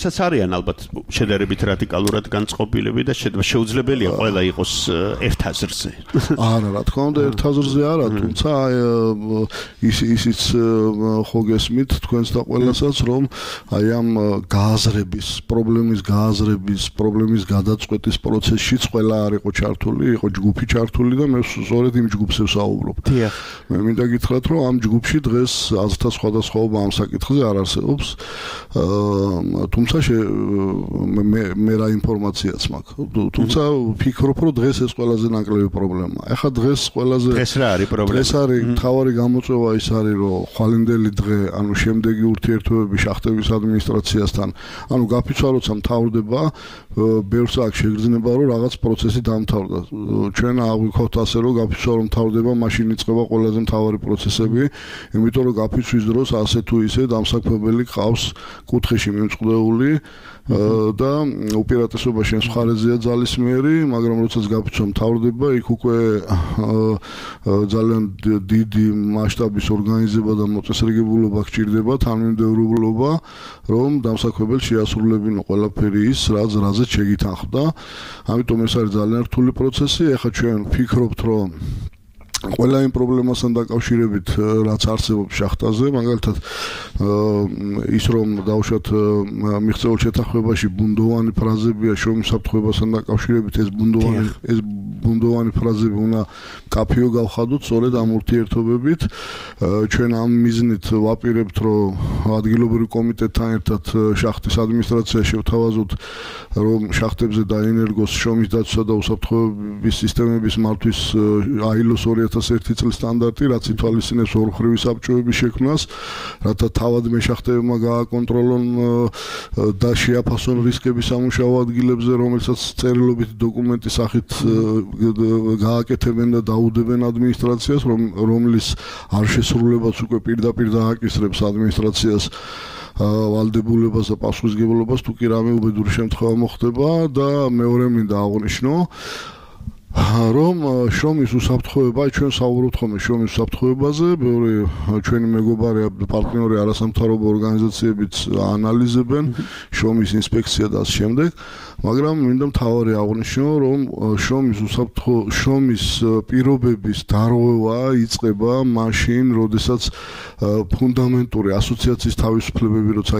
როისაც არიან ალბათ შედარებით რადიკალურად განწყობილები და შეუძლებელია ყველა იყოს ერთ აზრზე. არა, რა თქმა უნდა, ერთ აზრზე არა, თუმცა ისიც ხო გესმით თქვენს და ყველასაც, რომ აი ამ გააზრების, პრობლემის გადაწყვეტის პროცესშიც ყველა არ იყო ჩართული, იყო ჯგუფი ჩართული და მე სწორედ იმ ჯგუფს ვსაუბრობ. მე მინდა გითხრათ, რომ ამ ჯგუფში დღეს აზრთა სხვადასხვაობა ამ საკითხზე არ არსებობს. თუმცა მე რა ინფორმაციაც მაქვს. თუმცა ვფიქრობ, რომ დღეს ეს ყველაზე ნაკლები პრობლემაა. ეხლა დღეს რა არის პრობლემა? დღეს არის მთავარი გამოწვევა ის არის, რომ ხვალინდელი დღე, ანუ შემდეგი ურთიერთობები შახტების ადმინისტრაციასთან, ანუ გაფიცვა როცა მთავრდება, ბევრს აქ შეგრძნება, რომ რაღაც პროცესი დამთავრდა. ჩვენ აღვიქოთ ასე, რომ გაფიცვა რომ მთავრდება, მაშინ იწყება ყველაზე მთავარი პროცესები, იმიტომ რომ გაფიცვის დროს ასე თუ ისე დამსაქმებელი ყავს კუთხეში მიმწყდეული და უპირატესობა შენს მხარეზეა ძალისმიერი, მაგრამ როდესაც გაფიცვა მთავრდება, იქ უკვე ძალიან დიდი მასშტაბის ორგანიზება და მოწესრიგებულობა გჭირდება, თანმიმდევრულობა, რომ დამსაქმებელს შეასრულებინო ყველაფერი ის, რაზეც შეგითანხმდა. ამიტომ ეს არის ძალიან რთული პროცესი. ეხლა ჩვენ ვფიქრობთ, რომ ყველა იმ პრობლემასთან დაკავშირებით, რაც არსებობს შახტაზე, მაგალითად ის რომ დავუშვათ მიღწეულ შეთანხმებაში ბუნდოვანი ფრაზებია შრომის საფრთხეებასთან დაკავშირებით, ეს ბუნდოვანი ფრაზები უნდა კაფეო გავხადოთ სწორედ ამ ურთიერთობებით. ჩვენ ამ მიზნით ვაპირებთ, რომ ადგილობრივ კომიტეტთან ერთად შახტის ადმინისტრაცია შევთავაზოთ, რომ შახტებზე დაენერგოს შრომის დაცვა და უსაფრთხოების სისტემების მართვის ILO-ს 2001 წლის სტანდარტი, რაც ითვალისწინებს ორმხრივი საბჭოების შექმნას, რათა თავად მეშახტებმა გააკონტროლონ და შეაფასონ რისკები სამუშაო ადგილებზე, რომელსაც წერილობითი დოკუმენტის სახით გააკეთებენ და დაუდებენ ადმინისტრაციას, რომლის არ შესრულებაც უკვე პირდაპირ დააკისრებს ადმინისტრაციას ვალდებულებას და პასუხისმგებლობას, თუ კი რამე უბედური შემთხვევა მოხდება და მეორე მინდა აღვნიშნო, რომ შრომის უსაფრთხოება, ჩვენ საუბრობთ ხოლმე შრომის უსაფრთხოებაზე, ბევრი ჩვენი მეგობარი პარტნიორი არასამთავრობო ორგანიზაციებიც ანალიზებენ შრომის ინსპექცია და ამ შემდეგ, მაგრამ მინდა მთავარი აღვნიშნო, რომ შრომის პირობების დარღვევა იწყება მაშინ, როდესაც ფუნდამენტური ასოციაციის თავისუფლებები როცა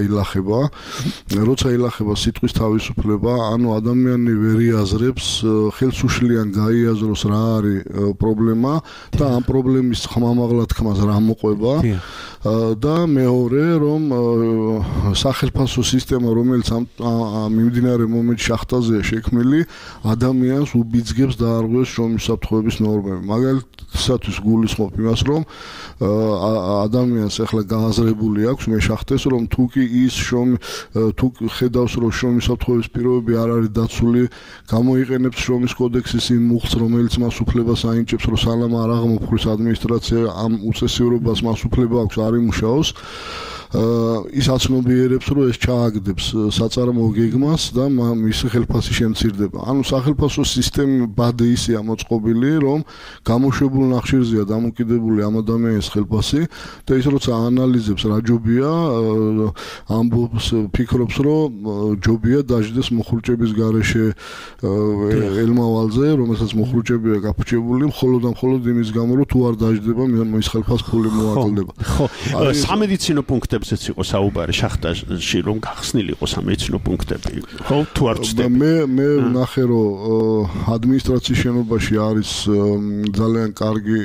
ილახება სიტყვის თავისუფლება, ანუ ადამიანი ვერ იაზრებს, ხელს უშლიან გაიაზროს რა არის პრობლემა და ამ პრობლემის ხმამაღლა თქმას რა მოყვება და მეორე რომ სახელმწიფო სისტემა რომელიც ამ მიმდინარე მომენტში შახტაზეა შექმნილი ადამიანს უბიძგებს დაარღვევს შრომის საფრთხეების ნორმები. მაგალითად გულისხმობ იმას, რომ ადამიანს ახლა გააზრებული აქვს მეშახტეს, რომ თუ ხედავს, რომ შრომის საფრთხეების პირობები არ არის დაცული, გამოიყენებს შრომის კოდექსის იმ მუხლს, რომელიც მას უფლებას აინჭებს, რომ სანამ არ აღმოფხვის ადმინისტრაცია ამ უწესრიგობას მას უფლება აქვს არ იმუშაოს, ის აცნობიერებს, რომ ეს ჩააგდებს საწარმოო გეგმას და მისი ხელფასი შემცირდება. ანუ სახელმწიფო სისტემა ბადე ისეა მოწყობილი, რომ გამოშვებულ ნახშირზეა დამოკიდებული ამ ადამიანის ხელფასი და ის როცა ანალიზებს რა ჯობია, ამბობს, ფიქრობს, რომ ჯობია დაждდეს მოხურჭების გარეშე ელმავალზე, რომელსაც მოხურჭებია გაფუჭებული, მხოლოდ იმის გამო, რომ თუ არ დაждდება, მის ხელფას ფული მოაკლდება. ხო, სამედიცინო პუნქტებზეც იყო საუბარი შახტაში, რომ გახსნილი იყო სამედიცინო პუნქტები. ხო, თუ არ ვცდები. მე ვნახე, რომ ადმინისტრაციის შენობაში არის ძალიან კარგი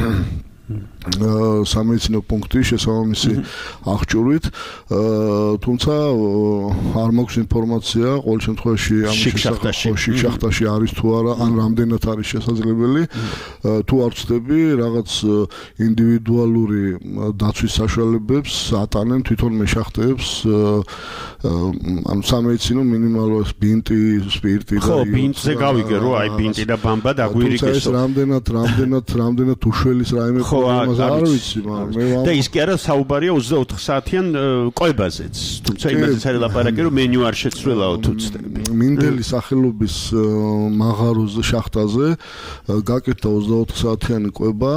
სამედიცინო პუნქტი შესაბამისი აღჭურვით, თუმცა არ მაქვს ინფორმაცია ყოველ შემთხვევაში ამ შახტაში არის თუ არა, ან რამდენად არის შესაძლებელი, თუ არ ვცდები, რაღაც ინდივიდუალური დაცვის საშუალებებს ატანენ თვითონ მეშახტეებს, ამ სამედიცინო მინიმალურ ბინტი, სპირტი და ხო, ბინტზე გავიგე, რომ აი ბინტი და ბამბა დაგვირიგეს. თუმცა ეს რამდენად უშველის რაიმე არ ვიცი, მაგრამ და ის კი არა საუბარია 24 საათიან კვებაზეც. თუმცა იმაზე არ ელაპარაკე, რომ მენიუ არ შეცვლილაო თუ ცდები. მინდელის სახელობის მაღაროზე შახტაზე გაკეთდა 24 საათიანი კვება,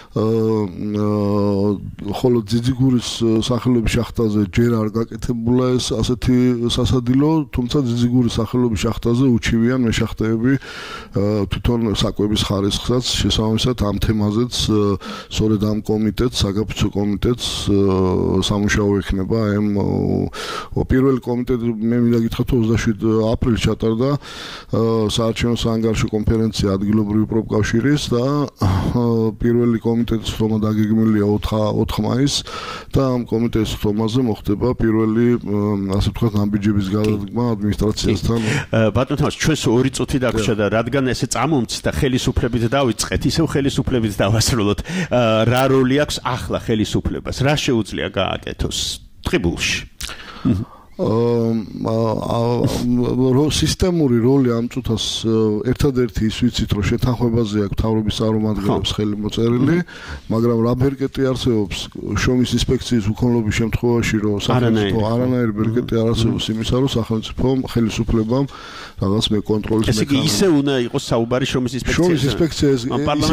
ხოლო ძიძიგურის სახელობის შახტაზე ჯერ არ გაკეთებულა ეს ასეთი სასადილო, თუმცა ძიძიგურის სახელობის შახტაზე უჩივიან მეშახტეები თვითონ საკვების ხარისხსაც შესაბამისად ამ თემაზეც სწორედ ამ კომიტეტს, საგაფიცო კომიტეტს სამუშაო ექნება ამ პირველი კომიტეტი მე მინდა გითხრათ 27 აპრილს ჩატარდა საარჩევნო საანგარიშო კონფერენცია ადგილობრივი პროფკავშირის და პირველი კომიტეტის ხდომა დაგეგმილია 4 მაისს და ამ კომიტეტის ხდომაზე მოხდება პირველი ასე ვთქვათ ნაბიჯების გადადგმა ადმინისტრაციასთან. ბატონო თამაშ ჩვენს 2 წუთი დაგვრჩა და რადგან ესე წამომცდა ხელისუფლებით დავიწყეთ, ისევ ხელისუფლებით დავასრულოთ. რა როლი აქვს ახლა ხელისუფლებას? რა შეუძლია გააკეთოს ტყიბულში? სისტემური როლი ამ წუთას ერთადერთი ის ვიცით რომ შეთანხმებაზე აქვს მთავრობის წარმომადგენლებს ხელი მოწერილი, მაგრამ რა ბერკეტი არსებობს შრომის ინსპექციის უქონლობის შემთხვევაში რომ სახელმწიფო არანაირი ბერკეტი არ არსებობს იმისა რომ სახელმწიფომ ხელისუფლებამ რაღაც მე კონტროლის ესე იგი ისე უნდა იყოს საუბარი შრომის ინსპექციის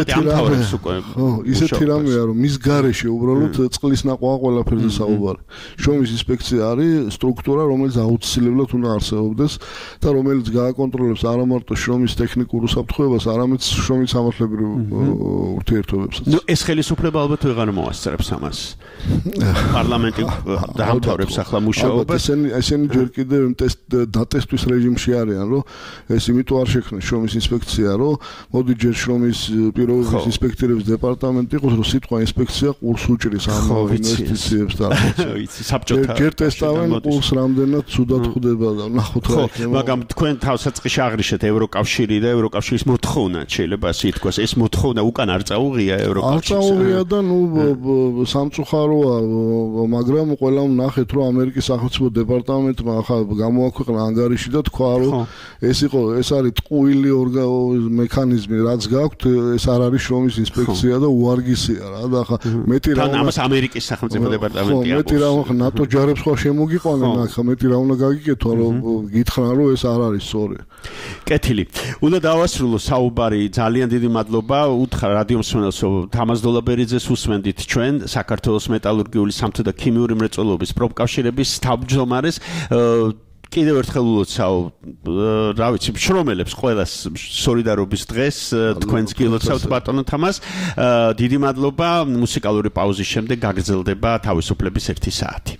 ისეთი რამეა რომ მის გარეშე უბრალოდ წყლის ნაყვავა ყველაფერზე საუბარი. შრომის ინსპექცია არის სტრუქტურა რომელიც აუცილებლად უნდა არსებობდეს და რომელიც გააკონტროლებს არა მარტო შრომის ტექნიკურ უსაფრთხოებას, არამედ შრომის სამართლებრივ ურთიერთობებსაც. ნუ ეს ხელისუფლება ალბათ ვეღარ მოასწრებს ამას. პარლამენტი დაამთავრებს ახლა მუშაობას. ესენი ჯერ კიდევ დატესტვის რეჟიმში არიან, რომ ეს იმიტომ არ შექმნეს შრომის ინსპექცია, რომ მოდი ჯერ შრომის პიროვნების ინსპექტორების დეპარტამენტი იყოს, რომ სიტყვა ინსპექცია ყურს უჭრის ამ ინვესტიციებს და ჯერ ტესტავენ ყურს რამდენად ცუდად ხვდება და ნახოთ რა იქნება. მაგრამ თქვენ თავსაწყისში აღნიშნეთ ევროკავშირი და ევროკავშირის მოთხოვნა შეიძლება ასე ითქვას. ეს მოთხოვნა უკან არ წაუღია ევროკავშირს. არ წაუღია და ნუ სამწუხაროა, მაგრამ ყველამ ნახეთ რომ ამერიკის სახელმწიფო დეპარტამენტმა ახლა გამოაქვეყნა ანგარიში და თქვა რომ ეს არის ტყუილი მექანიზმი რაც გაქვთ, ეს არ არის შრომის ინსპექცია და უარგისია რა და ახლა მეტი რა ამას ამერიკის სახელმწიფო დეპარტამენტი ამბობს. მეტი რა ნატო ჯარებს ხო შემოგიყვანენ ახლა მეტი რა უნდა გაგიკეთო რომ გითხრან რომ ეს არ არის სწორი. კეთილი. უნდა დავასრულო საუბარი. ძალიან დიდი მადლობა. უთხრა რადიო მსმენელს თამაზ დოლაბერიძეს უსმენდით ჩვენ საქართველოს მეტალურგიული სამთო და ქიმიური მრეწველობის პროფკავშირების თავმჯდომარეს. კიდევ ერთხელ ულოცავ, რა ვიცი, შრომელებს ყველას სოლიდარობის დღეს თქვენს გილოცავთ ბატონო თამაზ. დიდი მადლობა. მუსიკალური პაუზის შემდეგ გაგრძელდება თავისუფლების 1 საათი.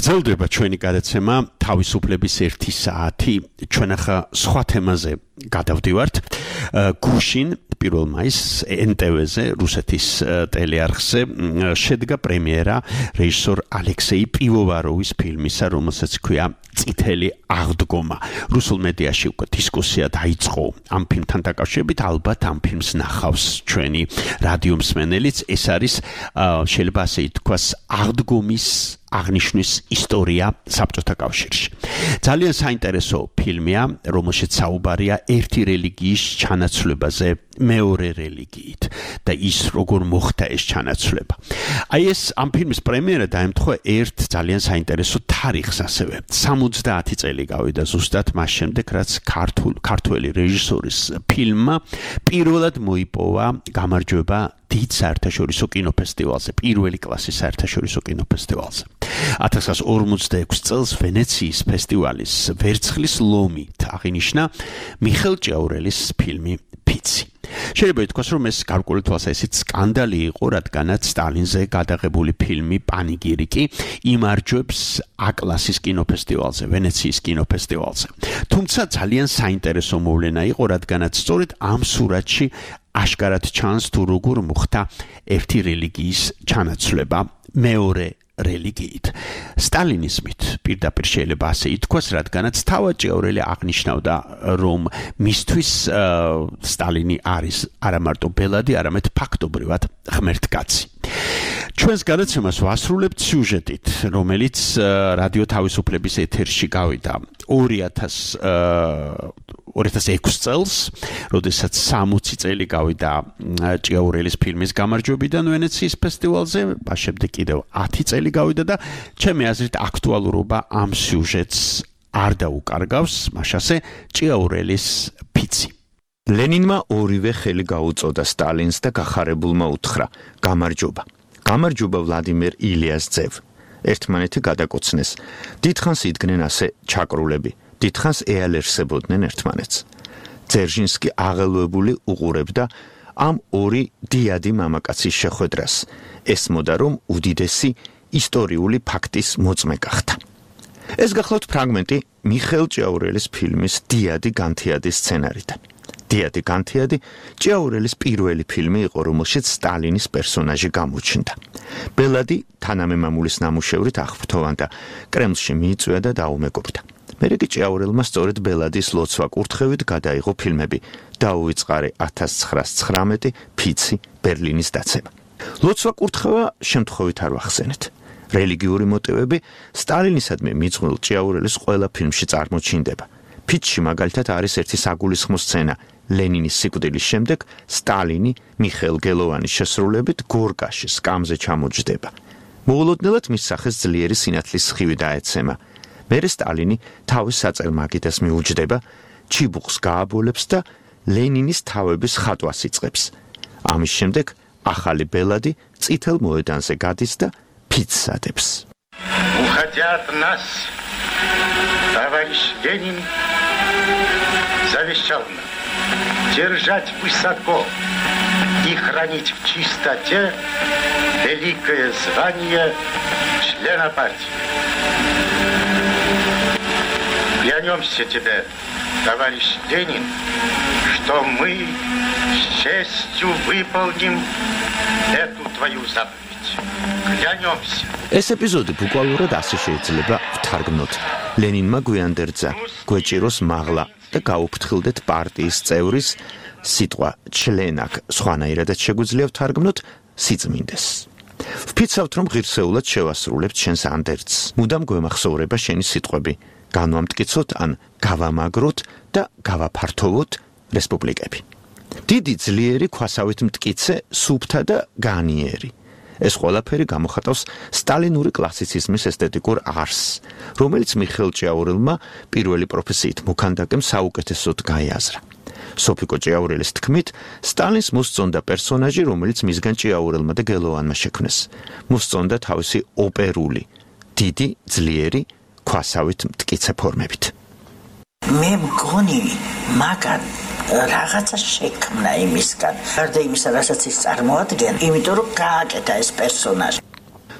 გრძელდება ჩვენი გადაცემა თავისუფლების 1 საათი. ჩვენ ახლა სხვა თემაზე გადავდივართ. გუშინ 1 მაისს NTV-ზე, რუსეთის ტელეარხზე შედგა პრემიერა რეჟისორ ალექსეი პივოვაროვის ფილმისა, რომელსაც ქვია წითელი აღდგომა. რუსულ მედიაში უკვე დისკუსია დაიწყო ამ ფილმთან დაკავშირებით, ალბათ ამ ფილმს ნახავს ჩვენი რადიო მსმენელიც. ეს არის შეიძლება ასე ითქვას აღდგომის აღნიშნვის ისტორია საბჭოთა კავშირში. ძალიან საინტერესო ფილმია, რომელშიც საუბარია ერთი რელიგიის ჩანაცვლებაზე მეორე რელიგიით და ის როგორ მოხდა ეს ჩანაცვლება. აი ეს ამ ფილმის პრემიერა დაემთხვა ერთ ძალიან საინტერესო თარიღს ასევე. 70 წელი გავიდა ზუსტად მას შემდეგ, რაც ქართველი რეჟისორის ფილმმა პირველად მოიპოვა გამარჯვება დიდ საერთაშორისო კინოფესტივალზე, პირველი კლასის საერთაშორისო კინოფესტივალზე. 1946 წელს ვენეციის ფესტივალის ვერცხლის ლომით აღინიშნა მიხეილ ჭიაურელის ფილმი ფიცი. შეიძლება ითქვას, რომ ეს გარკვეული თვალსაზრისით სკანდალი იყო, რადგანაც სტალინზე გადაღებული ფილმი პანიგირიკი იმარჯვებს A-კლასის კინოფესტივალზე, ვენეციის კინოფესტივალზე. თუმცა ძალიან საინტერესო მოვლენა იყო, რადგანაც სწორედ ამ სურათში აშკარად ჩანს თუ როგორ მოხდა ერთი რელიგიის ჩანაცვლება მეორე რელიგიით. სტალინიზმით პირდაპირ შეიძლება ასე ითქვას, რადგანაც თავად ჭიაურელი აღნიშნავდა, რომ მისთვის სტალინი არის არა მარტო ბელადი, არამედ ფაქტობრივად ღმერთკაცი. ჩვენს გადაცემას ვასრულებთ სიუჟეტით, რომელიც რადიო თავისუფლების ეთერში გავიდა 2006 წელს, როდესაც 60 წელი გავიდა ჭიაურელის ფილმის გამარჯვებიდან ვენეციის ფესტივალზე, შემდეგ კიდევ 10 წელი გავიდა და ჩემი აზრით აქტუალურობა ამ სიუჟეტს არ დაუკარგავს, მაშასე ჭიაურელის ფიცი. ლენინმა ორივე ხელი გაუწოდა სტალინს და გახარებულმა უთხრა: გამარჯობა. გამარჯობა ვლადიმერ ილიას-ძევ. ერთმანეთი გადაკოცნეს. დიდხანს იდგნენ ასე ჩაკრულები. დიდხანს ეალერსებოდნენ ერთმანეთს. ძერჟინსკი აღელვებული უყურებდა ამ ორი დიადი მამაკაცის შეხვედრას. ესმოდა, რომ უდიდესი ისტორიული ფაქტის მოწმე გახდა. ეს გახლავთ ფრაგმენტი მიხეილ ჭიაურელის ფილმის დიადი განთიადის სცენარიდან. დიადი განთიადი ჭიაურელის პირველი ფილმი იყო, რომელშიც სტალინის პერსონაჟი გამოჩნდა. ბელადი თანამემამულის ნამუშევრით აღფრთოვანდა, კრემლში მიიწვია და დაუმეგობრდა. მერე კი ჭიაურელმა სწორედ ბელადის ლოცვა კურთხევით გადაიღო ფილმები „დაუვიწყარე 1919“, „ფიცი“, „ბერლინის დაცემა“. ლოცვა კურთხევა შემთხვევით არ ვახსენეთ. რელიგიური მოტივები სტალინისადმი მიძღვნილ ჭიაურელის ყველა ფილმში წარმოჩინდება. ფიცში მაგალითად არის ერთი საგულისხმო სცენა. ლენინის სიკვდილის შემდეგ სტალინი მიხეილ გელოვანის შესრულებით გორკაში სკამზე ჩამოჯდება. მოულოდნელად მის სახეს ძლიერი სინათლის სხივი დაეცემა. მერე სტალინი თავის საწელმაგიდას მიუჯდება, ჩიბუხს გააბოლებს და ლენინის თავების ხატვას იწყებს. ამის შემდეგ ახალი ბელადი წითელ მოედანზე გადის და ფიცს ადებს. Уходя от нас, товарищ Ленин завещал нам держать высоко и хранить в чистоте великое звание члена партии. Клянемся тебе, товарищ Ленин, что мы с честью выполним эту твою заповедь. Клянемся. ეს ეპიზოდი ბუკვალურად ასე შეიძლება ვთარგმნოთ. ლენინმა გვიანდერძა, გვეჭიროს მაღლა და გაუფრთხილდეთ პარტიის წევრის სიტყვა ჩლენაკ, სხვანაირადაც შეგვიძლია ვთარგმნოთ სიწმინდეს. ვფიცავთ, რომ ღირსეულად შევასრულებთ შენს ანდერძს. მუდამ გვემახსოვრება შენი სიტყვები. განვამტკიცოთ ან გავამაგროთ და გავაფართოვოთ რესპუბლიკები. დიდი ძლიერი ქვასავით მტკიცე, სუფთა და განიერი. ეს ყველაფერი გამოხატავს სტალინური კლასიციზმის ესთეტიკურ არსს, რომელიც მიხეილ ჭიაურელმა პირველი პროფესიით მოქანდაკემ საუკეთესოდ გაიაზრა. სოფიკო ჭიაურელის თქმით, სტალინს მოსწონდა პერსონაჟი, რომელიც მისგან ჭიაურელმა და გელოვანმა შექმნეს. მოსწონდა თავისი ოპერული, დიდი, ძლიერი, ქვასავით მტკიცე ფორმებით. მე მგონი მაგან რაღაცა შექმნა იმისგან, გარდა იმისა, რასაც ის წარმოადგენს, იმიტომ რომ გააკეთა ეს პერსონაჟი.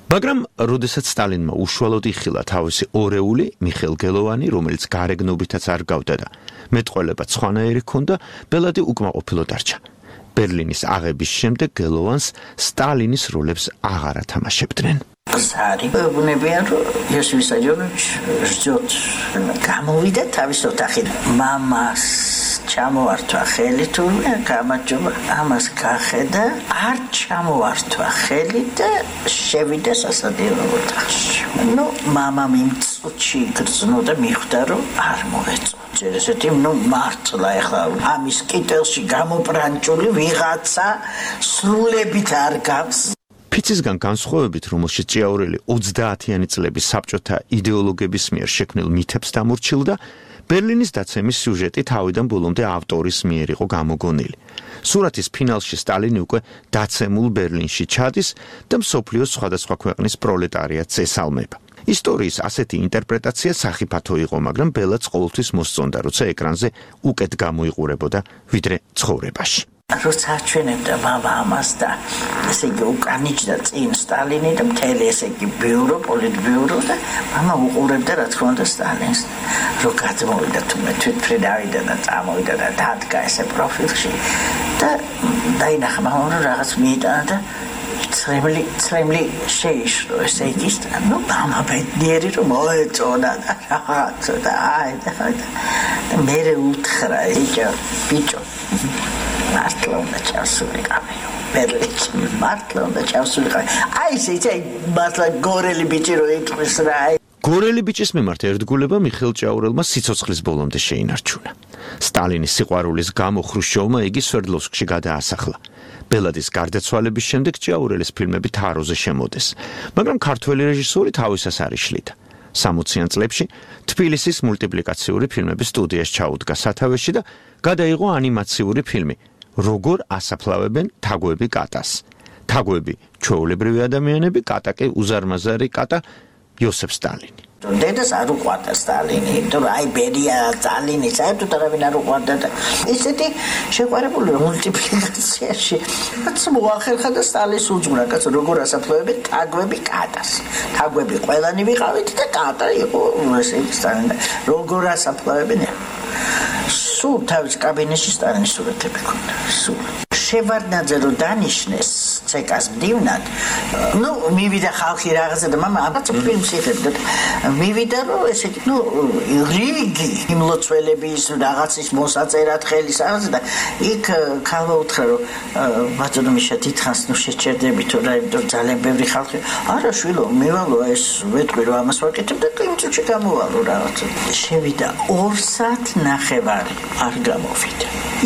მაგრამ როდესაც სტალინმა უშუალოდ იხილა თავისი ორეული მიხეილ გელოვანი, რომელიც გარეგნობითაც არ გავდა და მეტყველებად სხვანაირი ჰქონდა, ბელადი უკმაყოფილო დარჩა. ბერლინის აღების შემდეგ გელოვანს სტალინის როლებს აღარ ათამაშებდნენ. Sari, bunebიან რომ ეს ვისაჯობ ჟოთ გამოვიდა თავის ოთახი. მამას ჩამოვართვა ხელი თუ გამარჯობა ამას გახედა არ ჩამოვართვა ხელი და შევიდა სასადიო ოთახში. ნუ მამამ იმ წუთში გრძნო და მიხვდა რომ არ მოეწო. ესეთი ნუ მართლა ეხლა ამის კიტელში გამოპრანჭული ვიღაცა სრულებით არ გავს. ფიცისგან განსხვავებით, რომელშიც ჭიაურელი 30-იანი წლების საბჭოთა იდეოლოგების მიერ შექმნილ მითებს დამორჩილდა, ბერლინის დაცემის სიუჟეტი თავიდან ბოლომდე ავტორის მიერ იყო გამოგონილი. სურათის ფინალში სტალინი უკვე დაცემულ ბერლინში ჩადის და მსოფლიოს სხვადასხვა ქვეყნის პროლეტარიატს ესალმება. ისტორიის ასეთი ინტერპრეტაცია სახიფათო იყო, მაგრამ ბელადს ყოველთვის მოსწონდა, როცა ეკრანზე უკეთ გამოიყურებოდა, ვიდრე ცხოვრებაში. როცა ჩვენებდა მამა ამას და ესე იგი უკანიჭდა წინ სტალინი და მთელი ესე იგი ბიურო, პოლიტბიურო და მამა უყურებდა რა თქმა უნდა სტალინს. რო გადმოვიდა თუმე თვითფრიდავიდა და წამოვიდა და დადგა ესე პროფილში და დაინახა მამა რომ რაღაც მიიტანა და ცრემლი შეიშრო ესე იგი ნუ მამა ბედნიერი რომ მოეწონა და რაღაც და აი და მე უთხრა ბიჭო მართლა უნდა ჩავსულიყავი ბერლინში მართლა უნდა ჩავსულიყავი აი ესე მართლა გორელი ბიჭი რო იტყვის რა გორელი ბიჭის მიმართ ერთგულება მიხეილ ჭიაურელმა სიცოცხლის ბოლომდე შეინარჩუნა. სტალინის სიყვარულის გამო ხრუშჩოვმა იგი სვერდლოვსკში გადაასახლა. ბელადის გარდაცვალების შემდეგ ჭიაურელის ფილმები თაროზე შემოდეს, მაგრამ ქართველი რეჟისორი თავისას არ იშლიდა. 60-იან წლებში თბილისის მულტიპლიკაციური ფილმების სტუდიაში ჩაუდგა სათავეში და გადაიღო ანიმაციური ფილმი როგორ ასაფლავებენ თაგვები კატას. თაგვები ჩვეულებრივი ადამიანები, კატა კი უზარმაზარი კატა იოსებ სტალინი. დედას არ უყვარდა სტალინი, იმიტომ რომ აი ბერია სტალინი საერთოდ არავინ არ უყვარდა და ისეთი შეყვარებული მულტიპლიკაციაში. რაც მოახერხა და სტალინს უძღვნა, კაცო როგორ ასაფლავებენ თაგვები კატას. თაგვები ყველანი ვიყავით და კატა იყო ესე სტალინი. როგორ ასაფლავებენ? სულ თავის კაბინეტში სტალინის სურათები ქონდა. სულ შევარდნაძე რო დანიშნეს ცეკას მდივნად, ნუ მივიდა ხალხი რაღაცა და მამა აბაც ფილმს იღებდა. მივიდა რომ ესე ნუ რიგი იმ ლოცველების რაღაცის მოსაწერად ხელის რაღაც და იქ ქალმა უთხრა რომ ბატონო მიშა თითქოს ნუ შეჭერდები თუ რა იმიტომ ძალიან ბევრი ხალხი არა შვილო მევალო ეს ვეთქვი რომ ამას ვაკეთებ და იმ წუთში გამოვალო რაღაცა. შევიდა 2 საათნახევარი არ გამოვიდა.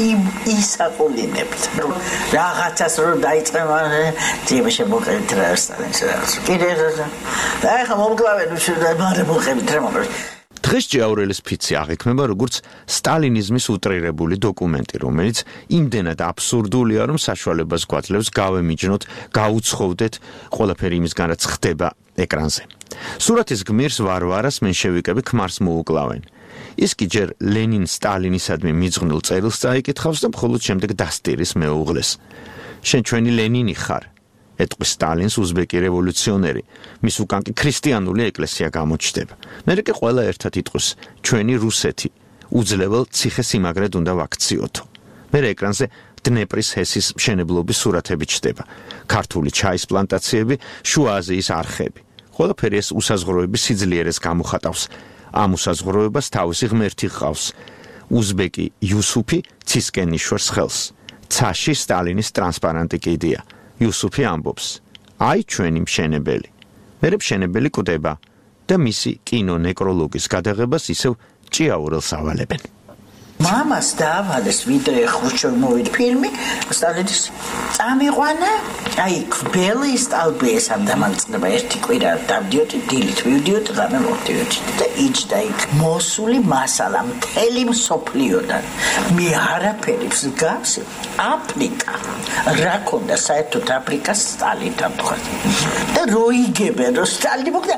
ისაყოლინებდა რომ რაღაცას რომ დაიწყება ძიება შემოყევით რა სტალინს რაღაც კიდე და ახლა მომკლავენ მაგრამ მოხებით რა მოკლავენ. დღეს ჭიაურელის ფიცი აღიქმება როგორც სტალინიზმის უტრირებული დოკუმენტი, რომელიც იმდენად აბსურდულია, რომ საშუალებას გვაძლევს გავემიჯნოთ, გაუცხოვდეთ ყველაფერი იმისგან, რაც ხდება ეკრანზე. სურათის გმირს ვარვარას მენშევიკები ქმარს მოუკლავენ. ის კი ჯერ ლენინ სტალინისადმი მიძღვნილ წერილს წაიკითხავს და მხოლოდ შემდეგ დასტირის მეუღლეს. შენ ჩვენი ლენინი ხარ, ეტყვის სტალინს უზბეკი რევოლუციონერი, მის უკან კი ქრისტიანული ეკლესია გამოჩნდება. მერე კი ყველა ერთად იტყვის ჩვენი რუსეთი, უძლებელ ციხესიმაგრედ უნდა ვაქციოთო. მერე ეკრანზე დნეპრის ჰესის მშენებლობის სურათები ჩნდება, ქართული ჩაის პლანტაციები, შუა აზიის არხები. ყველაფერი ეს უსაზღროების სიძლიერეს გამოხატავს. ამ უსაზღროებას თავისი ღმერთი ჰყავს. უზბეკი იუსუფი ცისკენ იშვერს ხელს. ცაში სტალინის ტრანსპარანტი კიდია. იუსუფი ამბობს: აი ჩვენი მშენებელი. მერე მშენებელი კვდება და მისი კინო ნეკროლოგის გადაღებას ისევ ჭიაურელს ავალებენ. მამას დაავალეს ვიდრე ხრუშჩოვი მოვიდა ფილმი სტალინის წამიყვანა აი კბელი სტალბეს ამ დამანწნება ერთი კვირა დავდიოდი დილით ვივდიოდი ღამე მოვდიოდი და იჯდა იქ მოსული მასალა მთელი მსოფლიოდან მე არაფერი მსგავსი აფრიკა რა ქონდა საერთოდ აფრიკას სტალინთან თქვა და როიგებენ რომ სტალინი მოგდა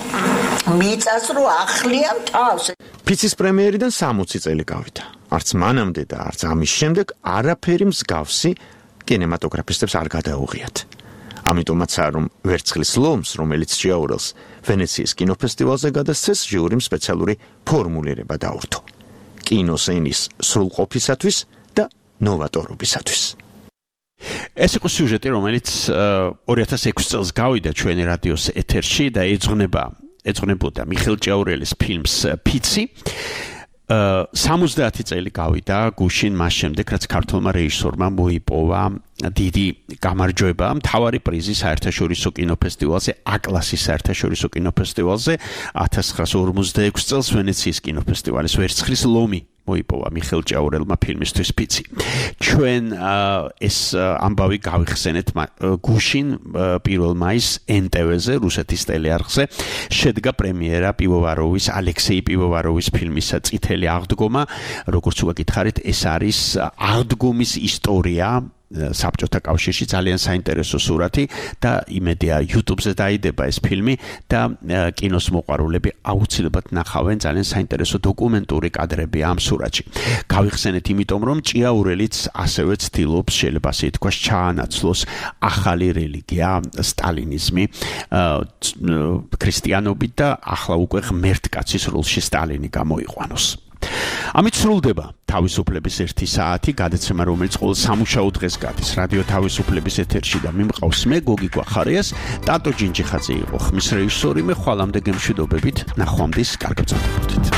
მიწას რო ახლიან თავს ფიცის პრემიერიდან 60 წელი გავიდა. არც მანამდე და არც ამის შემდეგ არაფერი მსგავსი კინემატოგრაფისტებს არ გადაუღიათ. ამიტომაცაა, რომ ვერცხლის ლომს, რომელიც ჭიაურელს ვენეციის კინოფესტივალზე გადასცეს, ჟიურიმ სპეციალური ფორმულირება დაურთო. კინოს ენის სრულყოფისათვის და ნოვატორობისათვის. ეს იყო სიუჟეტი, რომელიც 2006 წელს გავიდა ჩვენი რადიოს ეთერში და ეძღვნებოდა მიხეილ ჭიაურელის ფილმს ფიცი. 70 წელი გავიდა გუშინ მას შემდეგ, რაც ქართულმა რეჟისორმა მოიპოვა დიდი გამარჯვება მთავარი პრიზი საერთაშორისო კინოფესტივალზე, A-კლასის საერთაშორისო კინოფესტივალზე 1956 წელს ვენეციის კინოფესტივალის ვერცხლის ლომი მოიპოვა მიხეილ ჭიაურელმა ფილმისთვის ფიცი. ჩვენ ეს ამბავი გავიხსენეთ გუშინ 1 მაისს NTV-ზე, რუსეთის ტელეარხზე შედგა პრემიერა პივოვაროვის, ალექსეი პივოვაროვის ფილმისა წითელი აღდგომა. როგორც უგითხარით, ეს არის აღდგომის ისტორია საბჭოთა კავშირში, ძალიან საინტერესო სურათი და იმედია YouTube-ზე დაიდება ეს ფილმი და კინოს მოყვარულები აუცილებლად ნახავენ, ძალიან საინტერესო დოკუმენტური კადრები ამ სურათში. გავიხსენეთ იმიტომ, რომ ჭიაურელიც ასევე ცდილობს, შეიძლება ასე ითქვას, ჩაანაცვლოს ახალი რელიგია, სტალინიზმი, ქრისტიანობით და ახლა უკვე ღმერთკაცის როლში სტალინი გამოიყვანოს. ამით სრულდება თავისუფლების 1 საათი, გადაცემა, რომელიც ყოველ სამუშაო დღეს გადის რადიო თავისუფლების ეთერში და მიმყავს მე გოგი გვახარიას, ტატო ჯინჯიხაძე იყო ხმის რეჟისორი, მე ხვალამდე გემშვიდობებით, ნახვამდის, კარგ ბრძანებოდით.